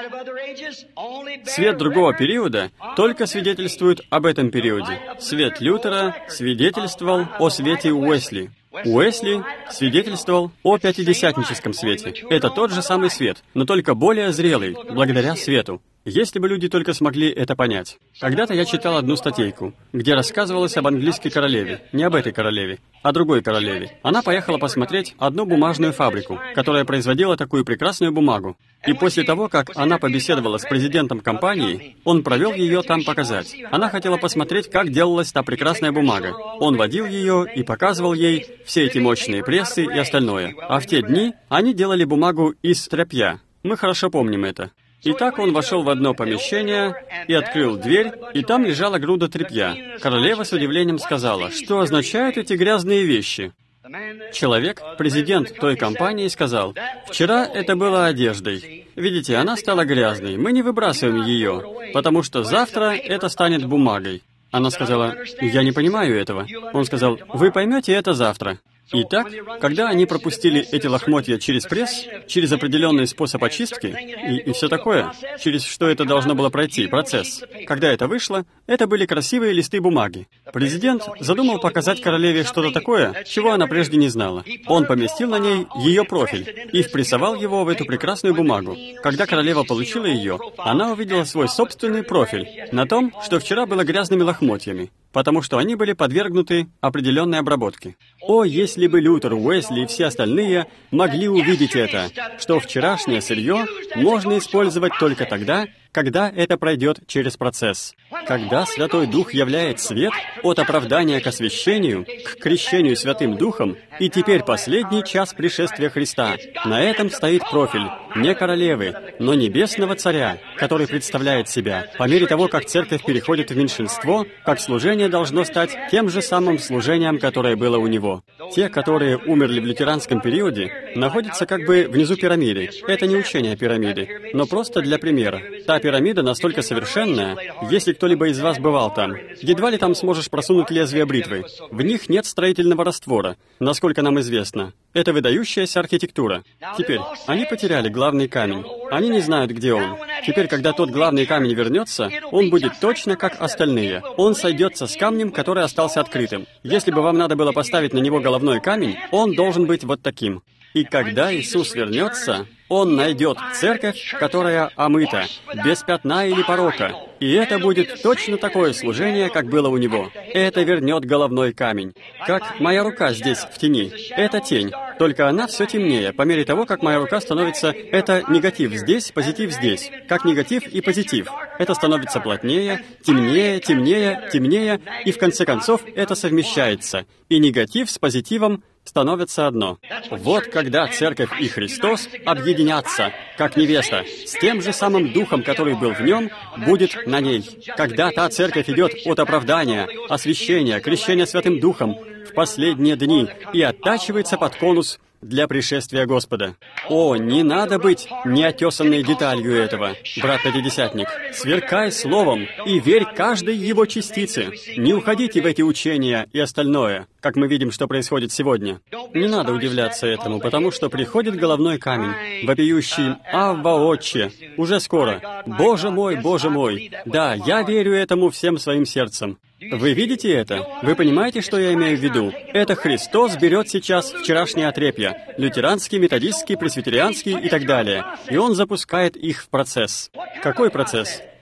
Свет другого периода только свидетельствует об этом периоде. Свет Лютера свидетельствовал о свете Уэсли. Уэсли свидетельствовал о пятидесятническом свете. Это тот же самый свет, но только более зрелый, благодаря свету. Если бы люди только смогли это понять. Когда-то я читал одну статейку, где рассказывалось об английской королеве. Не об этой королеве, а другой королеве. Она поехала посмотреть одну бумажную фабрику, которая производила такую прекрасную бумагу. И после того, как она побеседовала с президентом компании, он провел ее там показать. Она хотела посмотреть, как делалась та прекрасная бумага. Он водил ее и показывал ей все эти мощные прессы и остальное. А в те дни они делали бумагу из тряпья. Мы хорошо помним это. Итак, он вошел в одно помещение и открыл дверь, и там лежала груда тряпья. Королева с удивлением сказала, что означают эти грязные вещи. Человек, президент той компании, сказал, «Вчера это было одеждой. Видите, она стала грязной. Мы не выбрасываем ее, потому что завтра это станет бумагой». Она сказала, «Я не понимаю этого». Он сказал, «Вы поймете это завтра». Итак, когда они пропустили эти лохмотья через пресс, через определенный способ очистки и, и все такое, через что это должно было пройти, процесс, когда это вышло, это были красивые листы бумаги. Президент задумал показать королеве что-то такое, чего она прежде не знала. Он поместил на ней ее профиль и впрессовал его в эту прекрасную бумагу. Когда королева получила ее, она увидела свой собственный профиль на том, что вчера было грязными лохмотьями, потому что они были подвергнуты определенной обработке. О, если бы Лютер, Уэсли и все остальные могли увидеть это, что вчерашнее сырье можно использовать только тогда, когда это пройдет через процесс. Когда Святой Дух являет свет от оправдания к освящению, к крещению Святым Духом, и теперь последний час пришествия Христа, на этом стоит профиль не королевы, но небесного царя, который представляет себя. По мере того, как церковь переходит в меньшинство, как служение должно стать тем же самым служением, которое было у него. Те, которые умерли в лютеранском периоде, находятся как бы внизу пирамиды. Это не учение о пирамиде, но просто для примера. Та пирамида настолько совершенная, если кто-либо из вас бывал там, едва ли там сможешь просунуть лезвие бритвы. В них нет строительного раствора, насколько нам известно. Это выдающаяся архитектура. Теперь, они потеряли главный камень. Они не знают, где он. Теперь, когда тот главный камень вернется, он будет точно как остальные. Он сойдется с камнем, который остался открытым. Если бы вам надо было поставить на него головной камень, он должен быть вот таким. И когда Иисус вернется, Он найдет церковь, которая омыта, без пятна или порока. И это будет точно такое служение, как было у Него. Это вернет головной камень. Как моя рука здесь, в тени. Это тень. Только она все темнее, по мере того, как моя рука становится... Это негатив здесь, позитив здесь. Как негатив и позитив. Это становится плотнее, темнее, темнее, темнее, и в конце концов это совмещается. И негатив с позитивом становятся одно. Вот когда Церковь и Христос объединятся, как невеста, с тем же самым Духом, который был в нем, будет на ней. Когда та Церковь идет от оправдания, освящения, крещения Святым Духом в последние дни и оттачивается под конус для пришествия Господа. О, не надо быть неотесанной деталью этого, брат-пятидесятник. Сверкай словом и верь каждой его частице. Не уходите в эти учения и остальное, как мы видим, что происходит сегодня. Не надо удивляться этому, потому что приходит головной камень, вопиющий «Авва, Отче!» Уже скоро. Боже мой, Боже мой! Да, я верю этому всем своим сердцем. Вы видите это? Вы понимаете, что я имею в виду? Это Христос берет сейчас вчерашние отрепья, лютеранский, методистский, пресвитерианский и так далее, и Он запускает их в процесс. Какой процесс?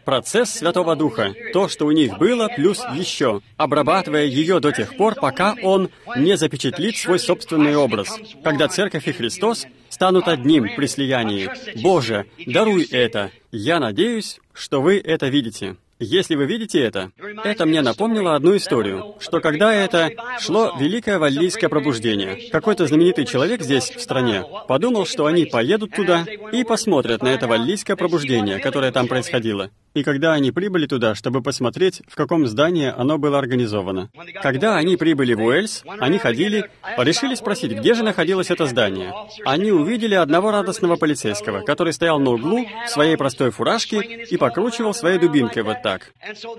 Процесс Святого Духа, то, что у них было, плюс еще, обрабатывая ее до тех пор, пока Он не запечатлит свой собственный образ, когда Церковь и Христос станут одним при слиянии. Боже, даруй это! Я надеюсь, что вы это видите. Если вы видите это, это мне напомнило одну историю, что когда это шло Великое Валлийское пробуждение, какой-то знаменитый человек здесь, в стране, подумал, что они поедут туда и посмотрят на это Валлийское пробуждение, которое там происходило. И когда они прибыли туда, чтобы посмотреть, в каком здании оно было организовано. Когда они прибыли в Уэльс, они ходили, решили спросить, где же находилось это здание. Они увидели одного радостного полицейского, который стоял на углу в своей простой фуражке и покручивал своей дубинкой вот так.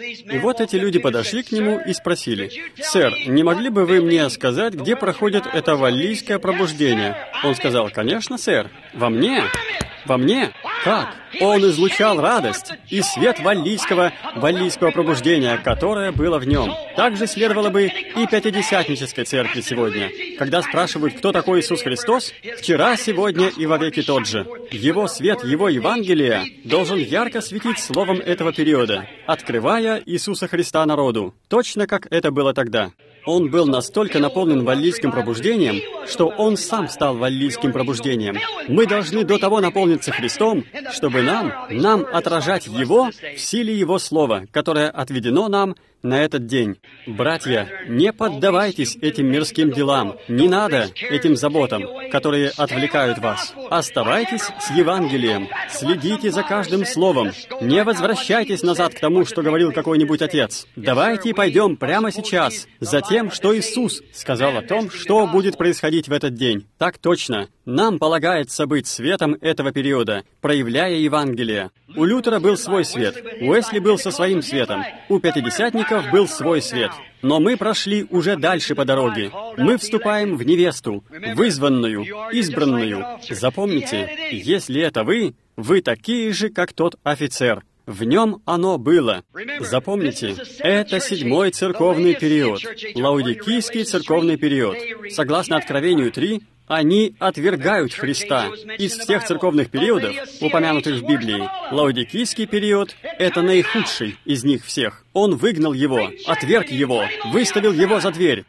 И вот эти люди подошли к нему и спросили: «Сэр, не могли бы вы мне сказать, где проходит это Валлийское пробуждение?» Он сказал: «Конечно, сэр. Во мне? Во мне? Как?» Он излучал радость и свет Валлийского, Валлийского пробуждения, которое было в нем. Также следовало бы и Пятидесятнической церкви сегодня. Когда спрашивают, кто такой Иисус Христос, вчера, сегодня и вовеки тот же. Его свет, Его Евангелие должен ярко светить словом этого периода, открывая Иисуса Христа народу, точно как это было тогда. Он был настолько наполнен Валлийским пробуждением, что Он сам стал Валлийским пробуждением. Мы должны до того наполниться Христом, чтобы нам, нам отражать Его в силе Его Слова, которое отведено нам на этот день. Братья, не поддавайтесь этим мирским делам, не надо этим заботам, которые отвлекают вас. Оставайтесь с Евангелием, следите за каждым словом, не возвращайтесь назад к тому, что говорил какой-нибудь отец. Давайте пойдем прямо сейчас за тем, что Иисус сказал о том, что будет происходить в этот день. Так точно. Нам полагается быть светом этого периода, проявляя Евангелие. У Лютера был свой свет, у Уэсли был со своим светом, у пятидесятников был свой свет. Но мы прошли уже дальше по дороге. Мы вступаем в невесту, вызванную, избранную. Запомните, если это вы, вы такие же, как тот офицер. В нем оно было. Запомните, это седьмой церковный период, Лаодикийский церковный период. Согласно Откровению три, они отвергают Христа. Из всех церковных периодов, упомянутых в Библии, Лаодикийский период — это наихудший из них всех. Он выгнал его, отверг его, выставил его за дверь.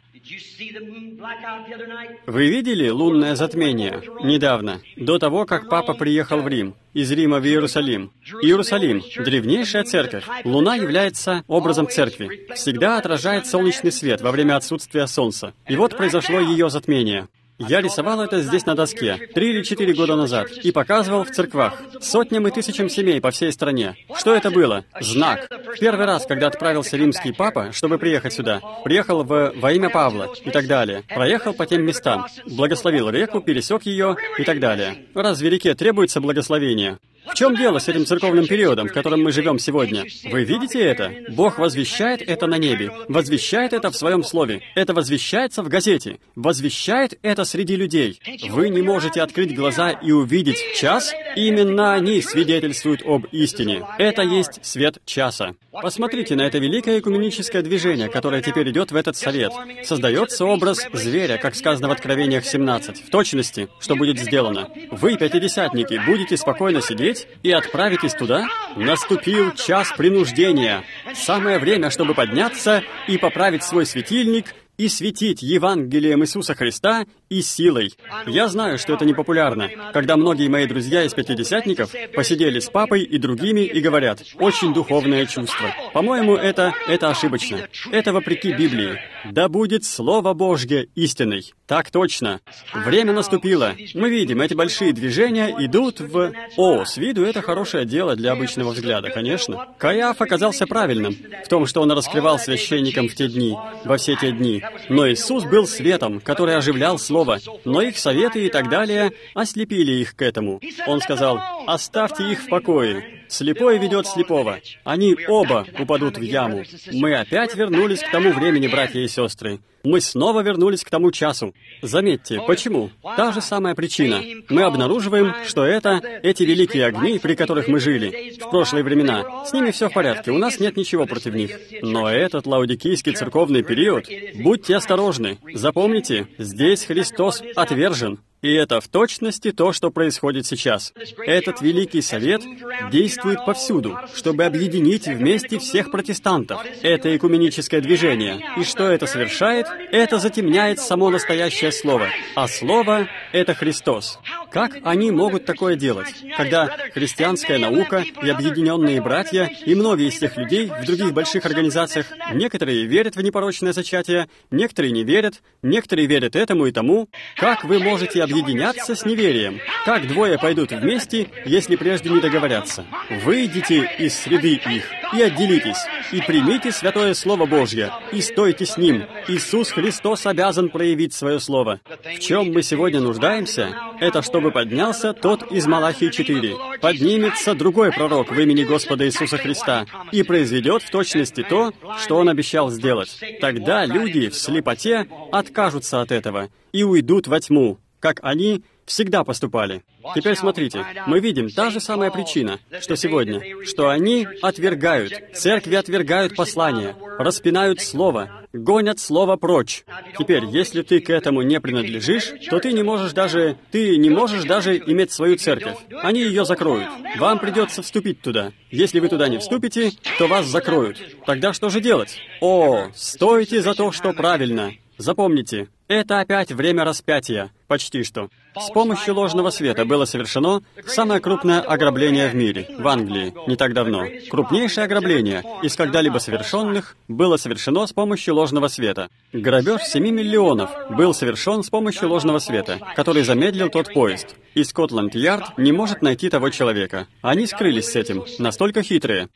Вы видели лунное затмение недавно, до того, как Папа приехал в Рим, из Рима в Иерусалим? Иерусалим — древнейшая церковь. Луна является образом церкви. Всегда отражает солнечный свет во время отсутствия солнца. И вот произошло ее затмение. Я рисовал это здесь на доске три или четыре года назад и показывал в церквах сотням и тысячам семей по всей стране. Что это было? Знак. Первый раз, когда отправился римский папа, чтобы приехать сюда, приехал в, во имя Павла и так далее. Проехал по тем местам, благословил реку, пересек ее и так далее. Разве реке требуется благословение? В чем дело с этим церковным периодом, в котором мы живем сегодня? Вы видите это? Бог возвещает это на небе, возвещает это в Своем Слове, это возвещается в газете, возвещает это среди людей. Вы не можете открыть глаза и увидеть час? Именно они свидетельствуют об истине. Это есть свет часа. Посмотрите на это великое экуменическое движение, которое теперь идет в этот совет. Создается образ зверя, как сказано в Откровениях семнадцать, в точности, что будет сделано. Вы, пятидесятники, будете спокойно сидеть и отправитесь туда? Наступил час принуждения. Самое время, чтобы подняться и поправить свой светильник и светить Евангелием Иисуса Христа и силой. Я знаю, что это непопулярно, когда многие мои друзья из пятидесятников посидели с папой и другими и говорят: «Очень духовное чувство». По-моему, это, это ошибочно. Это вопреки Библии. Да будет Слово Божье истиной. Так точно. Время наступило. Мы видим, эти большие движения идут в... О, с виду это хорошее дело для обычного взгляда, конечно. Каиаф оказался правильным в том, что он раскрывал священникам в те дни, во все те дни. Но Иисус был светом, который оживлял Слово, но их советы и так далее ослепили их к этому. Он сказал: «Оставьте их в покое. Слепой ведет слепого. Они оба упадут в яму». Мы опять вернулись к тому времени, братья и сестры. Мы снова вернулись к тому часу. Заметьте, почему? Та же самая причина. Мы обнаруживаем, что это эти великие огни, при которых мы жили в прошлые времена. С ними все в порядке, у нас нет ничего против них. Но этот лаодикийский церковный период, будьте осторожны. Запомните, здесь Христос отвержен. И это в точности то, что происходит сейчас. Этот Великий Совет действует повсюду, чтобы объединить вместе всех протестантов. Это экуменическое движение. И что это совершает? Это затемняет само настоящее Слово. А Слово — это Христос. Как они могут такое делать, когда христианская наука и объединенные братья и многие из тех людей в других больших организациях, некоторые верят в непорочное зачатие, некоторые не верят, некоторые верят этому и тому. Как вы можете объединяться с неверием? Как двое пойдут вместе, если прежде не договорятся? Выйдите из среды их и отделитесь, и примите святое Слово Божье, и стойте с Ним. Иисус Христос обязан проявить свое Слово. В чем мы сегодня нуждаемся, это чтобы поднялся тот из Малахии четыре. Поднимется другой пророк в имени Господа Иисуса Христа и произведет в точности то, что Он обещал сделать. Тогда люди в слепоте откажутся от этого и уйдут во тьму, как они всегда поступали. Теперь смотрите, мы видим та же самая причина, что сегодня, что они отвергают, церкви отвергают послание, распинают Слово, гонят Слово прочь. Теперь, если ты к этому не принадлежишь, то ты не можешь даже, ты не можешь даже иметь свою церковь. Они ее закроют. Вам придется вступить туда. Если вы туда не вступите, то вас закроют. Тогда что же делать? О, стойте за то, что правильно. Запомните, это опять время распятия, почти что. С помощью ложного света было совершено самое крупное ограбление в мире, в Англии, не так давно. Крупнейшее ограбление из когда-либо совершенных было совершено с помощью ложного света. Грабеж семи миллионов был совершен с помощью ложного света, который замедлил тот поезд. И Скотланд-Ярд не может найти того человека. Они скрылись с этим, настолько хитрые.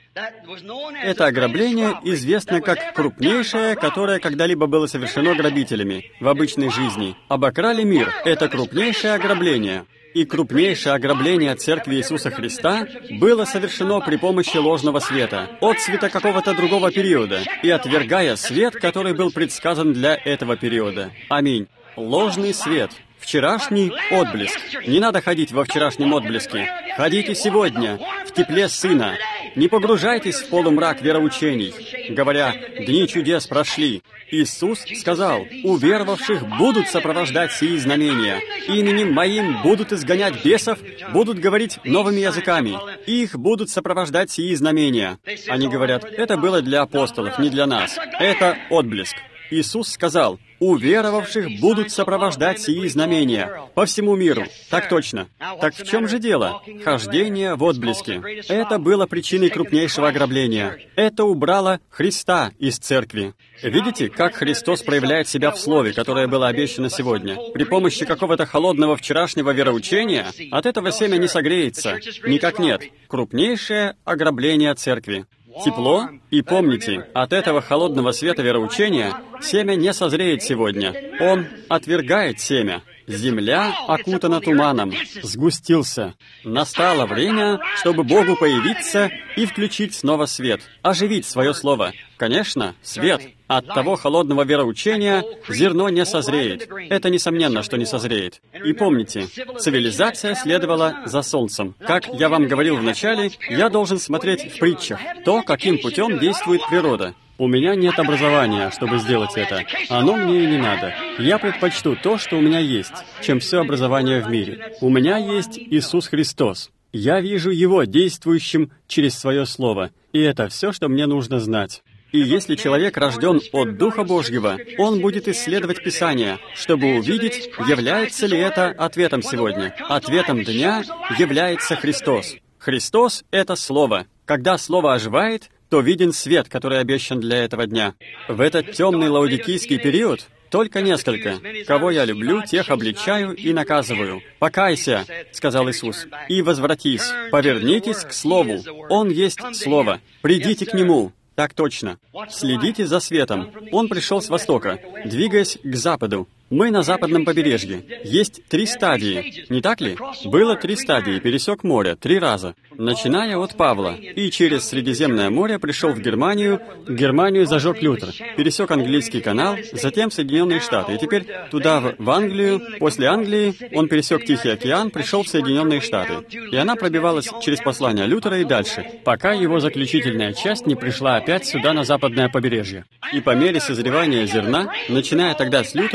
Это ограбление известно как крупнейшее, которое когда-либо было совершено грабителями в обычной жизни. Обокрали мир. Это крупнейшее ограбление. И крупнейшее ограбление Церкви Иисуса Христа было совершено при помощи ложного света, отцвета какого-то другого периода, и отвергая свет, который был предсказан для этого периода. Аминь. Ложный свет. Вчерашний отблеск. Не надо ходить во вчерашнем отблеске. Ходите сегодня, в тепле Сына. Не погружайтесь в полумрак вероучений, говоря, «Дни чудес прошли». Иисус сказал, «Уверовавших будут сопровождать сии знамения. Именем Моим будут изгонять бесов, будут говорить новыми языками. Их будут сопровождать сии знамения». Они говорят, это было для апостолов, не для нас. Это отблеск. Иисус сказал, «Уверовавших будут сопровождать сии знамения по всему миру». Так точно. Так в чем же дело? Хождение в отблеске. Это было причиной крупнейшего ограбления. Это убрало Христа из церкви. Видите, как Христос проявляет себя в Слове, которое было обещано сегодня? При помощи какого-то холодного вчерашнего вероучения от этого семя не согреется. Никак нет. Крупнейшее ограбление церкви. Тепло, и помните, от этого холодного света вероучения семя не созреет сегодня. Он отвергает семя. Земля окутана туманом, сгустился. Настало время, чтобы Богу появиться и включить снова свет, оживить свое слово. Конечно, свет. От того холодного вероучения зерно не созреет. Это несомненно, что не созреет. И помните, цивилизация следовала за солнцем. Как я вам говорил вначале, я должен смотреть в притчах то, каким путем действует природа. У меня нет образования, чтобы сделать это. Оно мне и не надо. Я предпочту то, что у меня есть, чем все образование в мире. У меня есть Иисус Христос. Я вижу Его действующим через свое Слово. И это все, что мне нужно знать. И если человек рожден от Духа Божьего, он будет исследовать Писание, чтобы увидеть, является ли это ответом сегодня. Ответом дня является Христос. Христос — это Слово. Когда Слово оживает, то виден свет, который обещан для этого дня. В этот темный лаодикийский период только несколько. Кого я люблю, тех обличаю и наказываю. «Покайся», — сказал Иисус, — «и возвратись, повернитесь к Слову. Он есть Слово. Придите к Нему». Так точно. Следите за светом. Он пришел с востока, двигаясь к западу. Мы на западном побережье. Есть три стадии, не так ли? Было три стадии, пересек море три раза, начиная от Павла, и через Средиземное море пришел в Германию, Германию зажег Лютер, пересек Английский канал, затем Соединенные Штаты, и теперь туда, в, в Англию. После Англии он пересек Тихий океан, пришел в Соединенные Штаты, и она пробивалась через послание Лютера и дальше, пока его заключительная часть не пришла опять сюда, на западное побережье. И по мере созревания зерна, начиная тогда с Лютера, на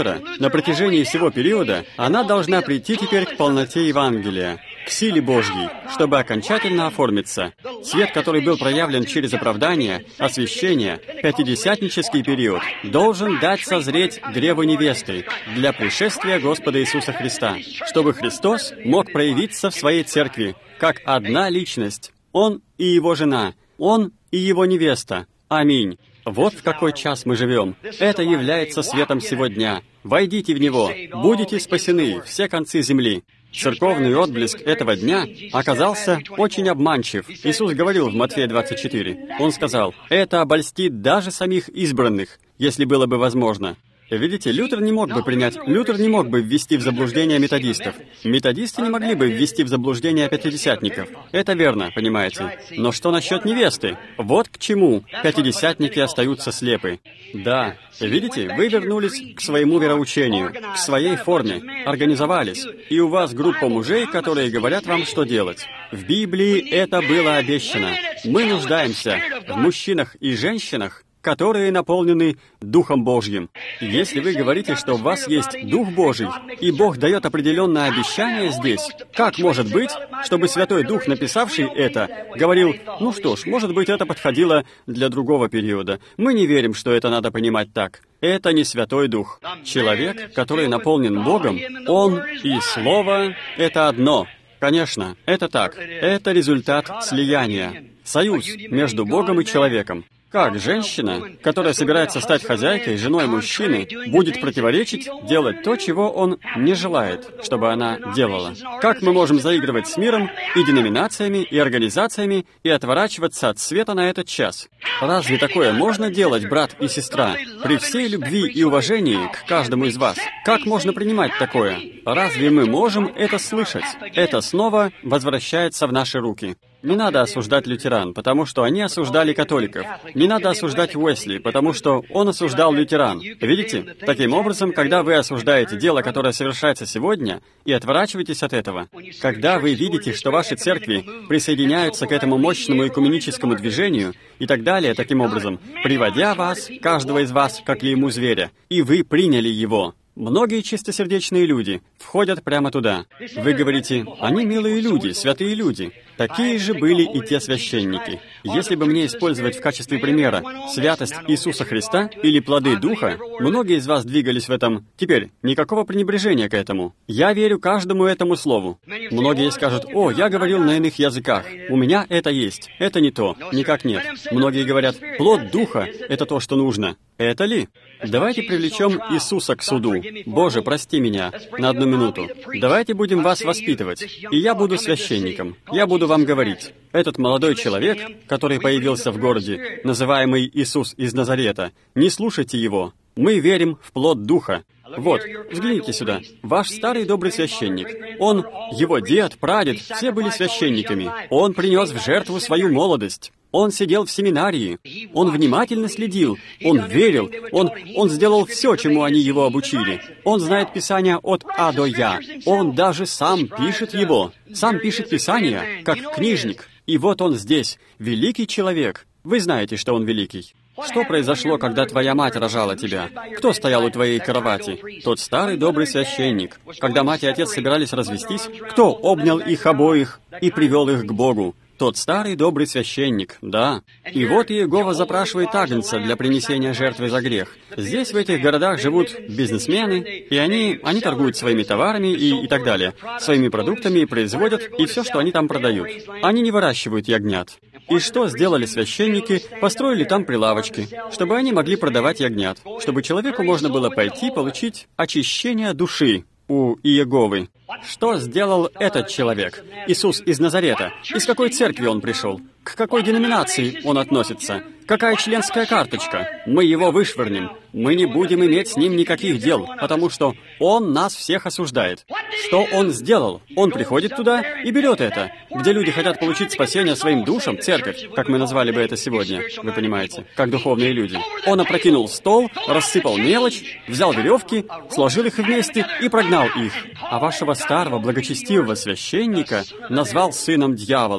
на протяжении всего периода, она должна прийти теперь к полноте Евангелия, к силе Божьей, чтобы окончательно оформиться. Свет, который был проявлен через оправдание, освящение, пятидесятнический период, должен дать созреть древу невесты для пришествия Господа Иисуса Христа, чтобы Христос мог проявиться в своей церкви, как одна личность, Он и Его жена, Он и Его невеста. Аминь. Вот в какой час мы живем. Это является светом сего дня. Войдите в него, будете спасены, все концы земли. Церковный отблеск этого дня оказался очень обманчив. Иисус говорил в Матфея двадцать четыре. Он сказал, «Это обольстит даже самих избранных, если было бы возможно». Видите, Лютер не мог бы принять, Лютер не мог бы ввести в заблуждение методистов. Методисты не могли бы ввести в заблуждение пятидесятников. Это верно, понимаете. Но что насчет невесты? Вот к чему пятидесятники остаются слепы. Да, видите, вы вернулись к своему вероучению, к своей форме, организовались, и у вас группа мужей, которые говорят вам, что делать. В Библии это было обещано. Мы нуждаемся в мужчинах и женщинах, которые наполнены Духом Божьим. Если вы говорите, что у вас есть Дух Божий, и Бог дает определенное обещание здесь, как может быть, чтобы Святой Дух, написавший это, говорил, ну что ж, может быть, это подходило для другого периода. Мы не верим, что это надо понимать так. Это не Святой Дух. Человек, который наполнен Богом, Он и Слово — это одно. Конечно, это так. Это результат слияния. Союз между Богом и человеком. Как женщина, которая собирается стать хозяйкой, женой мужчины, будет противоречить делать то, чего он не желает, чтобы она делала? Как мы можем заигрывать с миром и деноминациями, и организациями, и отворачиваться от света на этот час? Разве такое можно делать, брат и сестра, при всей любви и уважении к каждому из вас? Как можно принимать такое? Разве мы можем это слышать? Это снова возвращается в наши руки. Не надо осуждать лютеран, потому что они осуждали католиков. Не надо осуждать Уэсли, потому что он осуждал лютеран. Видите? Таким образом, когда вы осуждаете дело, которое совершается сегодня, и отворачиваетесь от этого, когда вы видите, что ваши церкви присоединяются к этому мощному экуменическому движению и так далее, таким образом, приводя вас, каждого из вас, как ему зверя, и вы приняли его. Многие чистосердечные люди входят прямо туда. Вы говорите, они милые люди, святые люди. Такие же были и те священники. Если бы мне использовать в качестве примера святость Иисуса Христа или плоды Духа, многие из вас двигались в этом. Теперь, никакого пренебрежения к этому. Я верю каждому этому слову. Многие скажут, о, я говорил на иных языках. У меня это есть. Это не то. Никак нет. Многие говорят, плод Духа — это то, что нужно. Это ли? Давайте привлечем Иисуса к суду. Боже, прости меня на одну минуту. Давайте будем вас воспитывать. И я буду священником. Я буду вам говорить. Этот молодой человек, который появился в городе, называемый Иисус из Назарета, не слушайте его. Мы верим в плод Духа. Вот, взгляните сюда. Ваш старый добрый священник. Он, его дед, прадед, все были священниками. Он принес в жертву свою молодость. Он сидел в семинарии. Он внимательно следил. Он верил. Он, он сделал все, чему они его обучили. Он знает Писание от А до Я. Он даже сам пишет его. Сам пишет Писание, как книжник. И вот он здесь, великий человек. Вы знаете, что он великий. Что произошло, когда твоя мать рожала тебя? Кто стоял у твоей кровати? Тот старый добрый священник. Когда мать и отец собирались развестись, кто обнял их обоих и привел их к Богу? Тот старый добрый священник, да. И вот Иегова запрашивает агнца для принесения жертвы за грех. Здесь, в этих городах, живут бизнесмены, и они, они торгуют своими товарами и, и так далее, своими продуктами, производят, и все, что они там продают. Они не выращивают ягнят. И что сделали священники? Построили там прилавочки, чтобы они могли продавать ягнят, чтобы человеку можно было пойти получить очищение души у Иеговы. Что сделал этот человек? Иисус из Назарета. Из какой церкви он пришел? К какой деноминации он относится? Какая членская карточка? Мы его вышвырнем. Мы не будем иметь с ним никаких дел, потому что он нас всех осуждает. Что он сделал? Он приходит туда и берет это, где люди хотят получить спасение своим душам, церковь, как мы назвали бы это сегодня, вы понимаете, как духовные люди. Он опрокинул стол, рассыпал мелочь, взял веревки, сложил их вместе и прогнал их. А вашего старого благочестивого священника назвал сыном дьявола.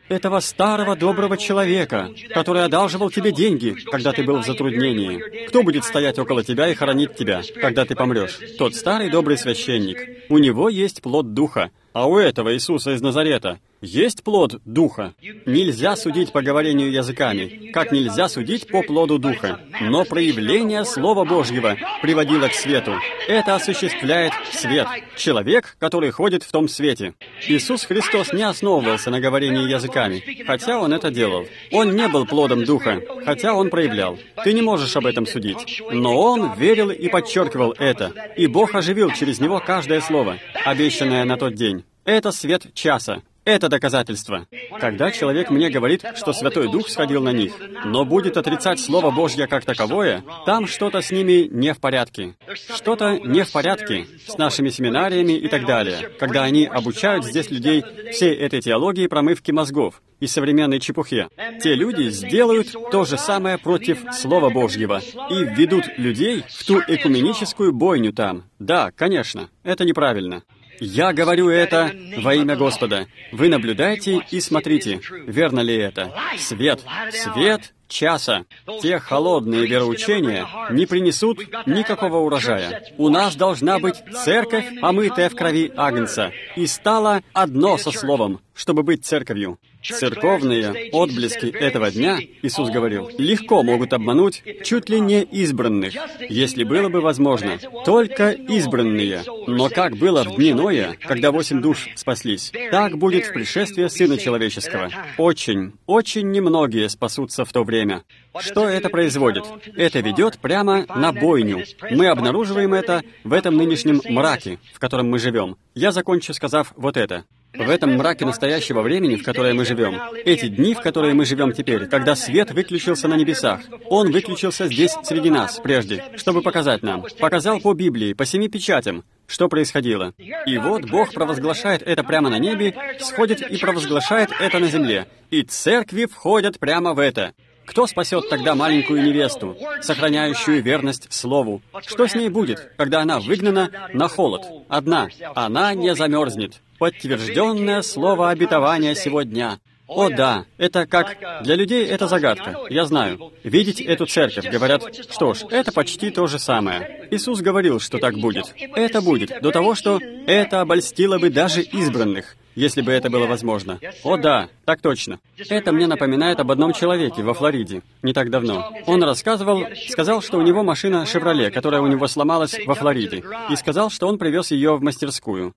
этого старого доброго человека, который одалживал тебе деньги, когда ты был в затруднении. Кто будет стоять около тебя и хоронить тебя, когда ты помрешь? Тот старый добрый священник. У него есть плод Духа. А у этого Иисуса из Назарета есть плод Духа. Нельзя судить по говорению языками, как нельзя судить по плоду Духа. Но проявление Слова Божьего приводило к свету. Это осуществляет свет. Человек, который ходит в том свете. Иисус Христос не основывался на говорении языками, хотя Он это делал. Он не был плодом Духа, хотя Он проявлял. Ты не можешь об этом судить. Но Он верил и подчеркивал это, и Бог оживил через него каждое слово, обещанное на тот день. Это свет часа. Это доказательство. Когда человек мне говорит, что Святой Дух сходил на них, но будет отрицать Слово Божье как таковое, там что-то с ними не в порядке. Что-то не в порядке с нашими семинариями и так далее, когда они обучают здесь людей всей этой теологии промывки мозгов и современной чепухе. Те люди сделают то же самое против Слова Божьего и введут людей в ту экуменическую бойню там. Да, конечно, это неправильно. Я говорю это во имя Господа. Вы наблюдайте и смотрите, верно ли это. Свет, свет часа. Те холодные вероучения не принесут никакого урожая. У нас должна быть церковь, омытая в крови Агнца, и стала одно со Словом, чтобы быть церковью. Церковные отблески этого дня, Иисус говорил, легко могут обмануть чуть ли не избранных, если было бы возможно, только избранные. Но как было в дни Ноя, когда восемь душ спаслись, так будет в пришествии Сына Человеческого. Очень, очень немногие спасутся в то время. Что это производит? Это ведет прямо на бойню. Мы обнаруживаем это в этом нынешнем мраке, в котором мы живем. Я закончу, сказав вот это. В этом мраке настоящего времени, в которое мы живем, эти дни, в которые мы живем теперь, когда свет выключился на небесах, он выключился здесь среди нас прежде, чтобы показать нам, показал по Библии, по семи печатям, что происходило. И вот Бог провозглашает это прямо на небе, сходит и провозглашает это на земле. И церкви входят прямо в это. Кто спасет тогда маленькую невесту, сохраняющую верность Слову? Что с ней будет, когда она выгнана на холод? Одна. Она не замерзнет. Подтвержденное слово обетования сегодня. О да, это как... Для людей это загадка, я знаю. Видеть эту церковь, говорят, что ж, это почти то же самое. Иисус говорил, что так будет. Это будет, до того, что это обольстило бы даже избранных, если бы это было возможно. О да, так точно. Это мне напоминает об одном человеке во Флориде, не так давно. Он рассказывал, сказал, что у него машина «Шевроле», которая у него сломалась во Флориде, и сказал, что он привез ее в мастерскую.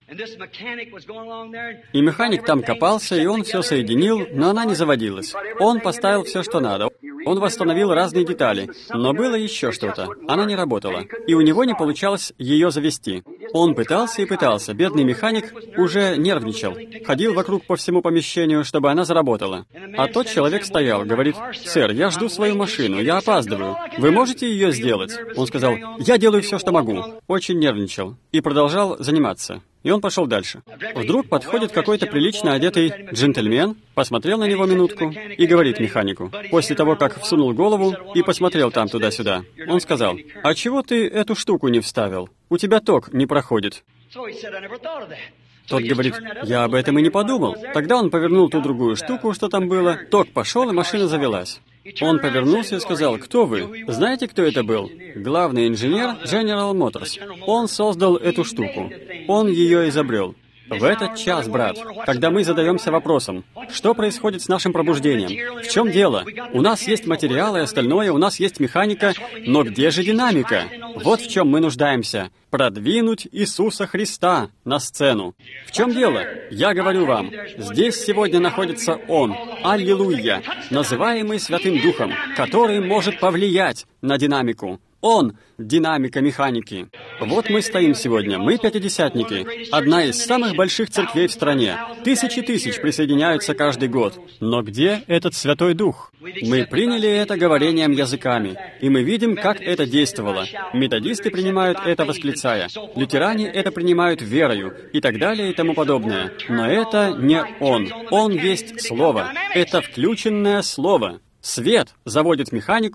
И механик там копался, и он все соединил, но она не заводилась. Он поставил все, что надо. Он восстановил разные детали, но было еще что-то. Она не работала, и у него не получалось ее завести. Он пытался и пытался. Бедный механик уже нервничал. Ходил вокруг по всему помещению, чтобы она заработала. А тот человек стоял, говорит, «Сэр, я жду свою машину, я опаздываю. Вы можете ее сделать?» Он сказал, «Я делаю все, что могу». Очень нервничал и продолжал заниматься. И он пошел дальше. Вдруг подходит какой-то прилично одетый джентльмен, посмотрел на него минутку и говорит механику, после того, как всунул голову и посмотрел там туда-сюда, он сказал, «А чего ты эту штуку не вставил? У тебя ток не проходит». Тот говорит, «Я об этом и не подумал». Тогда он повернул ту другую штуку, что там было, ток пошел, и машина завелась. Он повернулся и сказал, «Кто вы? Знаете, кто это был?» Главный инженер General Motors. Он создал эту штуку. Он ее изобрел. В этот час, брат, когда мы задаемся вопросом, что происходит с нашим пробуждением? В чем дело? У нас есть материалы и остальное, у нас есть механика, но где же динамика? Вот в чем мы нуждаемся. Продвинуть Иисуса Христа на сцену. В чем дело? Я говорю вам, здесь сегодня находится Он, аллилуйя, называемый Святым Духом, который может повлиять на динамику. Он — динамика механики. Вот мы стоим сегодня, мы пятидесятники, одна из самых больших церквей в стране. Тысячи тысяч присоединяются каждый год. Но где этот Святой Дух? Мы приняли это говорением языками, и мы видим, как это действовало. Методисты принимают это восклицая, лютеране это принимают верою, и так далее и тому подобное. Но это не Он. Он есть Слово. Это включенное Слово. Свет заводит механику,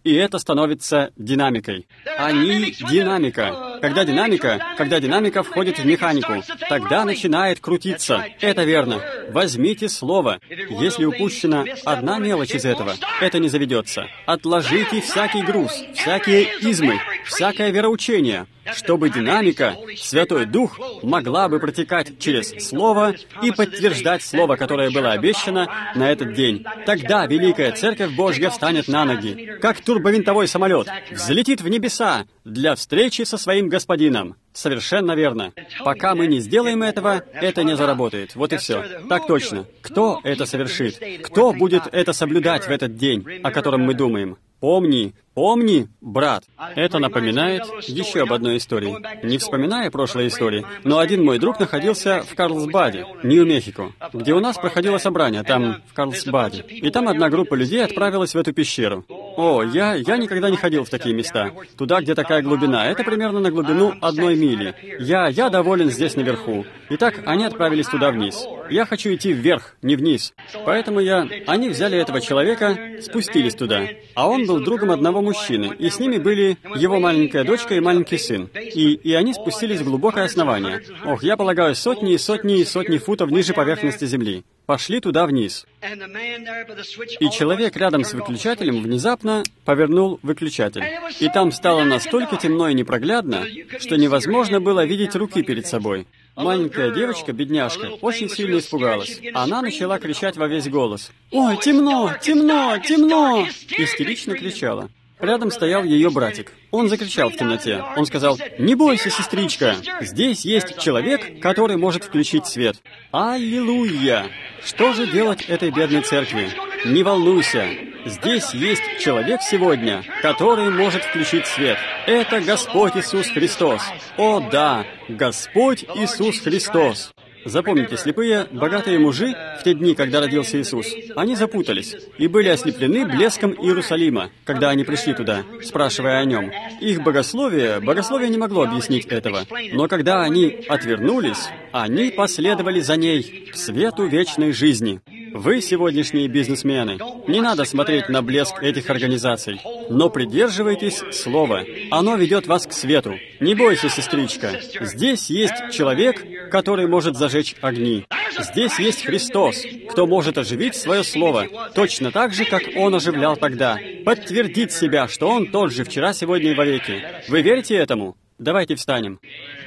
и это становится динамикой. Они — динамика. Когда динамика, когда динамика входит в механику, тогда начинает крутиться. Это верно. Возьмите слово. Если упущена одна мелочь из этого, это не заведется. Отложите всякий груз, всякие измы, всякое вероучение, чтобы динамика, Святой Дух, могла бы протекать через Слово и подтверждать Слово, которое было обещано на этот день. Тогда Великая Церковь Божья встанет на ноги, как турбовинтовой самолет, взлетит в небеса для встречи со своим Господином. Совершенно верно. Пока мы не сделаем этого, это не заработает. Вот и все. Так точно. Кто это совершит? Кто будет это соблюдать в этот день, о котором мы думаем? Помни, помни, брат. Это напоминает еще об одной истории. Не вспоминая прошлой истории, но один мой друг находился в Карлсбаде, Нью-Мехико, где у нас проходило собрание, там, в Карлсбаде. И там одна группа людей отправилась в эту пещеру. О, я, я никогда не ходил в такие места. Туда, где такая глубина. Это примерно на глубину одной мили. Я, я доволен здесь наверху. Итак, они отправились туда вниз. Я хочу идти вверх, не вниз. Поэтому я... Они взяли этого человека, спустились туда. А он был другом одного мужчины, и с ними были его маленькая дочка и маленький сын. И, и они спустились в глубокое основание. Ох, я полагаю, сотни и сотни и сотни футов ниже поверхности земли. Пошли туда вниз. И человек рядом с выключателем внезапно повернул выключатель. И там стало настолько темно и непроглядно, что невозможно было видеть руки перед собой. Маленькая девочка, бедняжка, очень сильно испугалась. Она начала кричать во весь голос. «Ой, темно, темно, темно!» Истерично кричала. Рядом стоял ее братик. Он закричал в темноте. Он сказал: «Не бойся, сестричка, здесь есть человек, который может включить свет». Аллилуйя! Что же делать этой бедной церкви? Не волнуйся. Здесь есть человек сегодня, который может включить свет. Это Господь Иисус Христос. О да, Господь Иисус Христос. Запомните, слепые, богатые мужи в те дни, когда родился Иисус, они запутались и были ослеплены блеском Иерусалима, когда они пришли туда, спрашивая о нем. Их богословие, богословие не могло объяснить этого, но когда они отвернулись, они последовали за ней к свету вечной жизни. Вы, сегодняшние бизнесмены, не надо смотреть на блеск этих организаций, но придерживайтесь слова. Оно ведет вас к свету. Не бойся, сестричка. Здесь есть человек, который может зажечь огни. Здесь есть Христос, кто может оживить свое слово, точно так же, как Он оживлял тогда. Подтвердить себя, что Он тот же вчера, сегодня и вовеки. Вы верите этому? Давайте встанем.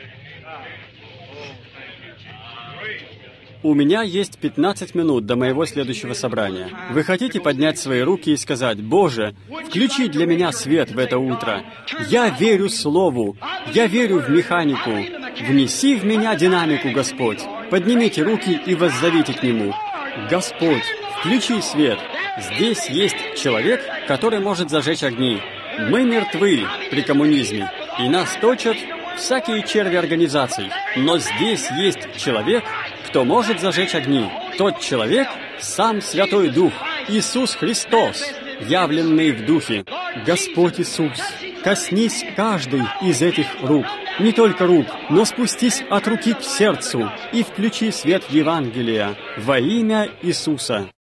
У меня есть пятнадцать минут до моего следующего собрания. Вы хотите поднять свои руки и сказать: «Боже, включи для меня свет в это утро. Я верю Слову. Я верю в механику. Внеси в меня динамику, Господь». Поднимите руки и воззовите к Нему: «Господь, включи свет». Здесь есть человек, который может зажечь огни. Мы мертвы при коммунизме, и нас точат всякие черви организаций. Но здесь есть человек, кто может зажечь огни. Тот человек — сам Святой Дух, Иисус Христос, явленный в Духе. Господь Иисус, коснись каждой из этих рук. Не только рук, но спустись от руки к сердцу и включи свет Евангелия во имя Иисуса.